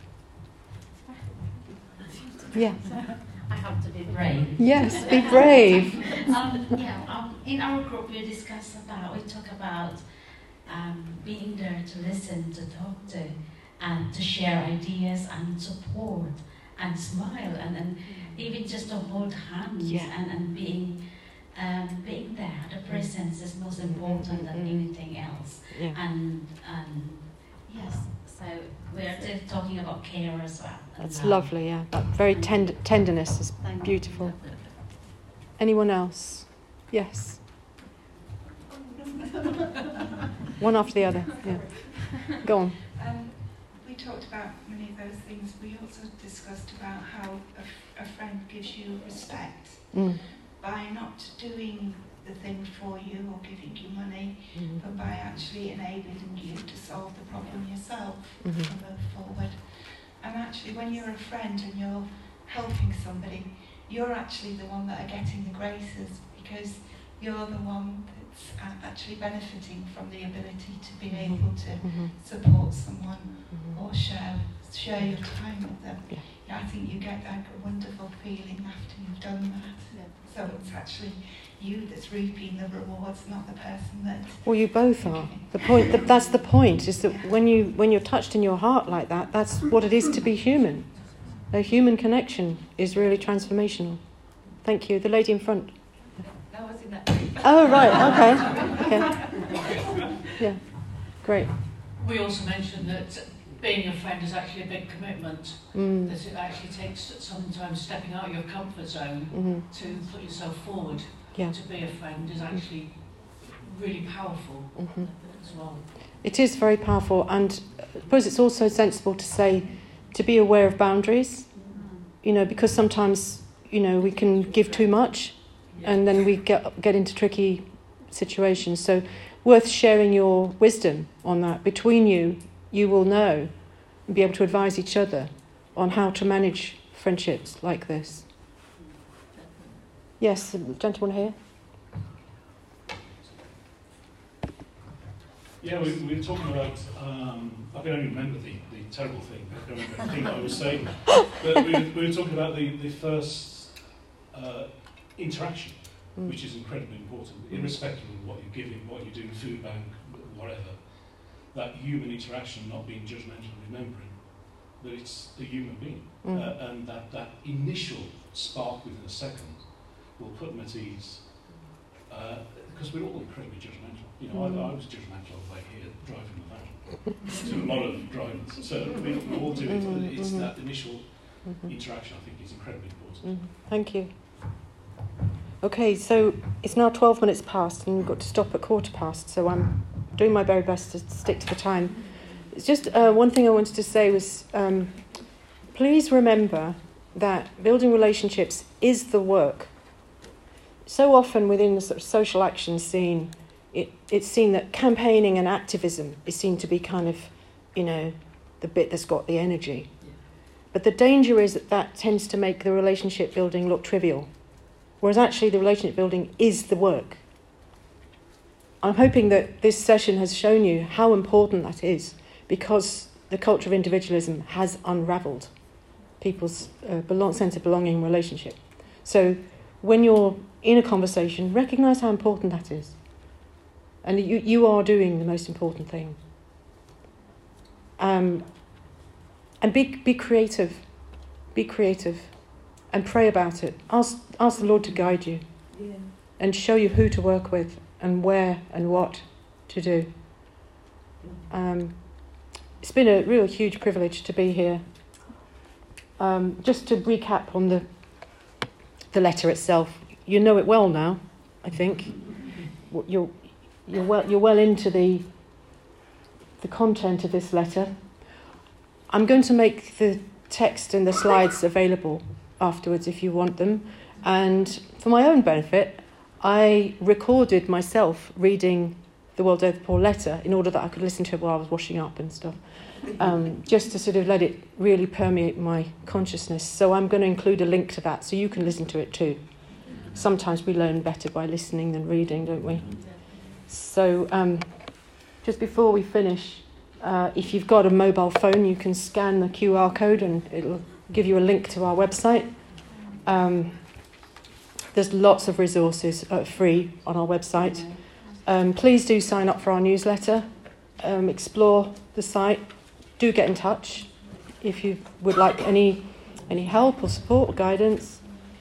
Yeah. I have to be brave. Yes, be brave. In our group we talk about being there to listen, to talk to, and to share ideas and support and smile and even just to hold hands and being there. The presence is most important than anything else. Yeah. And yes, so we're talking about care as well. That's lovely, yeah. That very tenderness is beautiful. Anyone else? Yes. One after the other, yeah. Go on. We talked about many of those things. We also discussed about how a friend gives you respect by not doing the thing for you or giving you money, but by actually enabling you to solve the problem yourself and move forward. And actually, when you're a friend and you're helping somebody, you're actually the one that are getting the graces, because you're the one that's actually benefiting from the ability to be able to support someone or share your time with them. Yeah, I think you get a wonderful feeling after you've done that. So it's actually you that's reaping the rewards, not the person that. Well, you both are. The point. That's the point. Is that when you're touched in your heart like that, that's what it is to be human. A human connection is really transformational. Thank you. The lady in front. That was in that group. Oh right. Okay. Yeah. Great. We also mentioned that being a friend is actually a big commitment. That it actually takes sometimes stepping out of your comfort zone to put yourself forward. Yeah. To be a friend is actually really powerful as well. It is very powerful, and I suppose it's also sensible to say, to be aware of boundaries. Because sometimes we can give too much, and then we get into tricky situations. So, worth sharing your wisdom on that between you. You will know and be able to advise each other on how to manage friendships like this. Yes, the gentleman here. Yeah, we were talking about, I can only remember the terrible thing, I don't remember the thing I was saying, but we were talking about the first interaction, which is incredibly important, irrespective of what you're giving, what you're doing, food bank, whatever. That human interaction, not being judgmental and remembering that it's a human being. And that initial spark within a second will put them at ease. Because we're all incredibly judgmental. I was judgmental on the way here, driving the van. To a lot of drivers. So we all do it, but it's that initial interaction I think is incredibly important. Thank you. Okay, so it's now 12 minutes past and we've got to stop at 15:15, so I'm doing my very best to stick to the time. It's just one thing I wanted to say was, please remember that building relationships is the work. So often within the sort of social action scene, it's seen that campaigning and activism is seen to be kind of, the bit that's got the energy. But the danger is that tends to make the relationship building look trivial, whereas actually the relationship building is the work. I'm hoping that this session has shown you how important that is, because the culture of individualism has unravelled people's sense of belonging and relationship. So when you're in a conversation, recognise how important that is. And you are doing the most important thing. And be creative. Be creative. And pray about it. Ask the Lord to guide you. Yeah. And show you who to work with and where and what to do. It's been a real huge privilege to be here. Just to recap on the letter itself, you know it well now, I think. You're well into the content of this letter. I'm going to make the text and the slides available afterwards if you want them. And for my own benefit, I recorded myself reading the World Day of the Poor letter in order that I could listen to it while I was washing up and stuff, just to sort of let it really permeate my consciousness. So I'm going to include a link to that so you can listen to it too. Sometimes we learn better by listening than reading, don't we? So just before we finish, if you've got a mobile phone, you can scan the QR code and it'll give you a link to our website. There's lots of resources free on our website. Please do sign up for our newsletter. Explore the site. Do get in touch if you would like any help or support or guidance.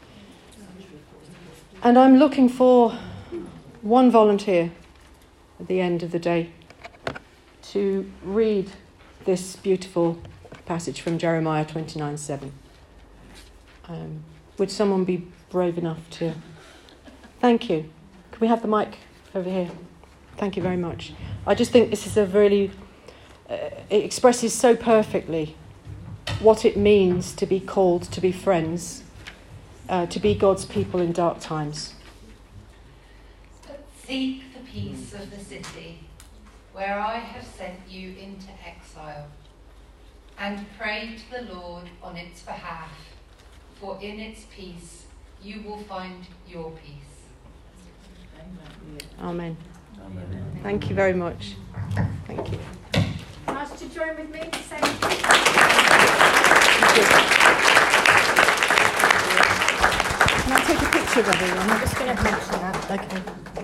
And I'm looking for one volunteer at the end of the day to read this beautiful passage from Jeremiah 29:7. Would someone be brave enough to? Thank you. Can we have the mic over here? Thank you very much. I just think this is a really, it expresses so perfectly what it means to be called to be friends, to be God's people in dark times. Seek the peace of the city, where I have sent you into exile, and pray to the Lord on its behalf, for in its peace you will find your peace. Amen. Amen. Thank you very much. Thank you. Nice to join with me to say Can I take a picture of everyone? I'm just going to mention that. Okay.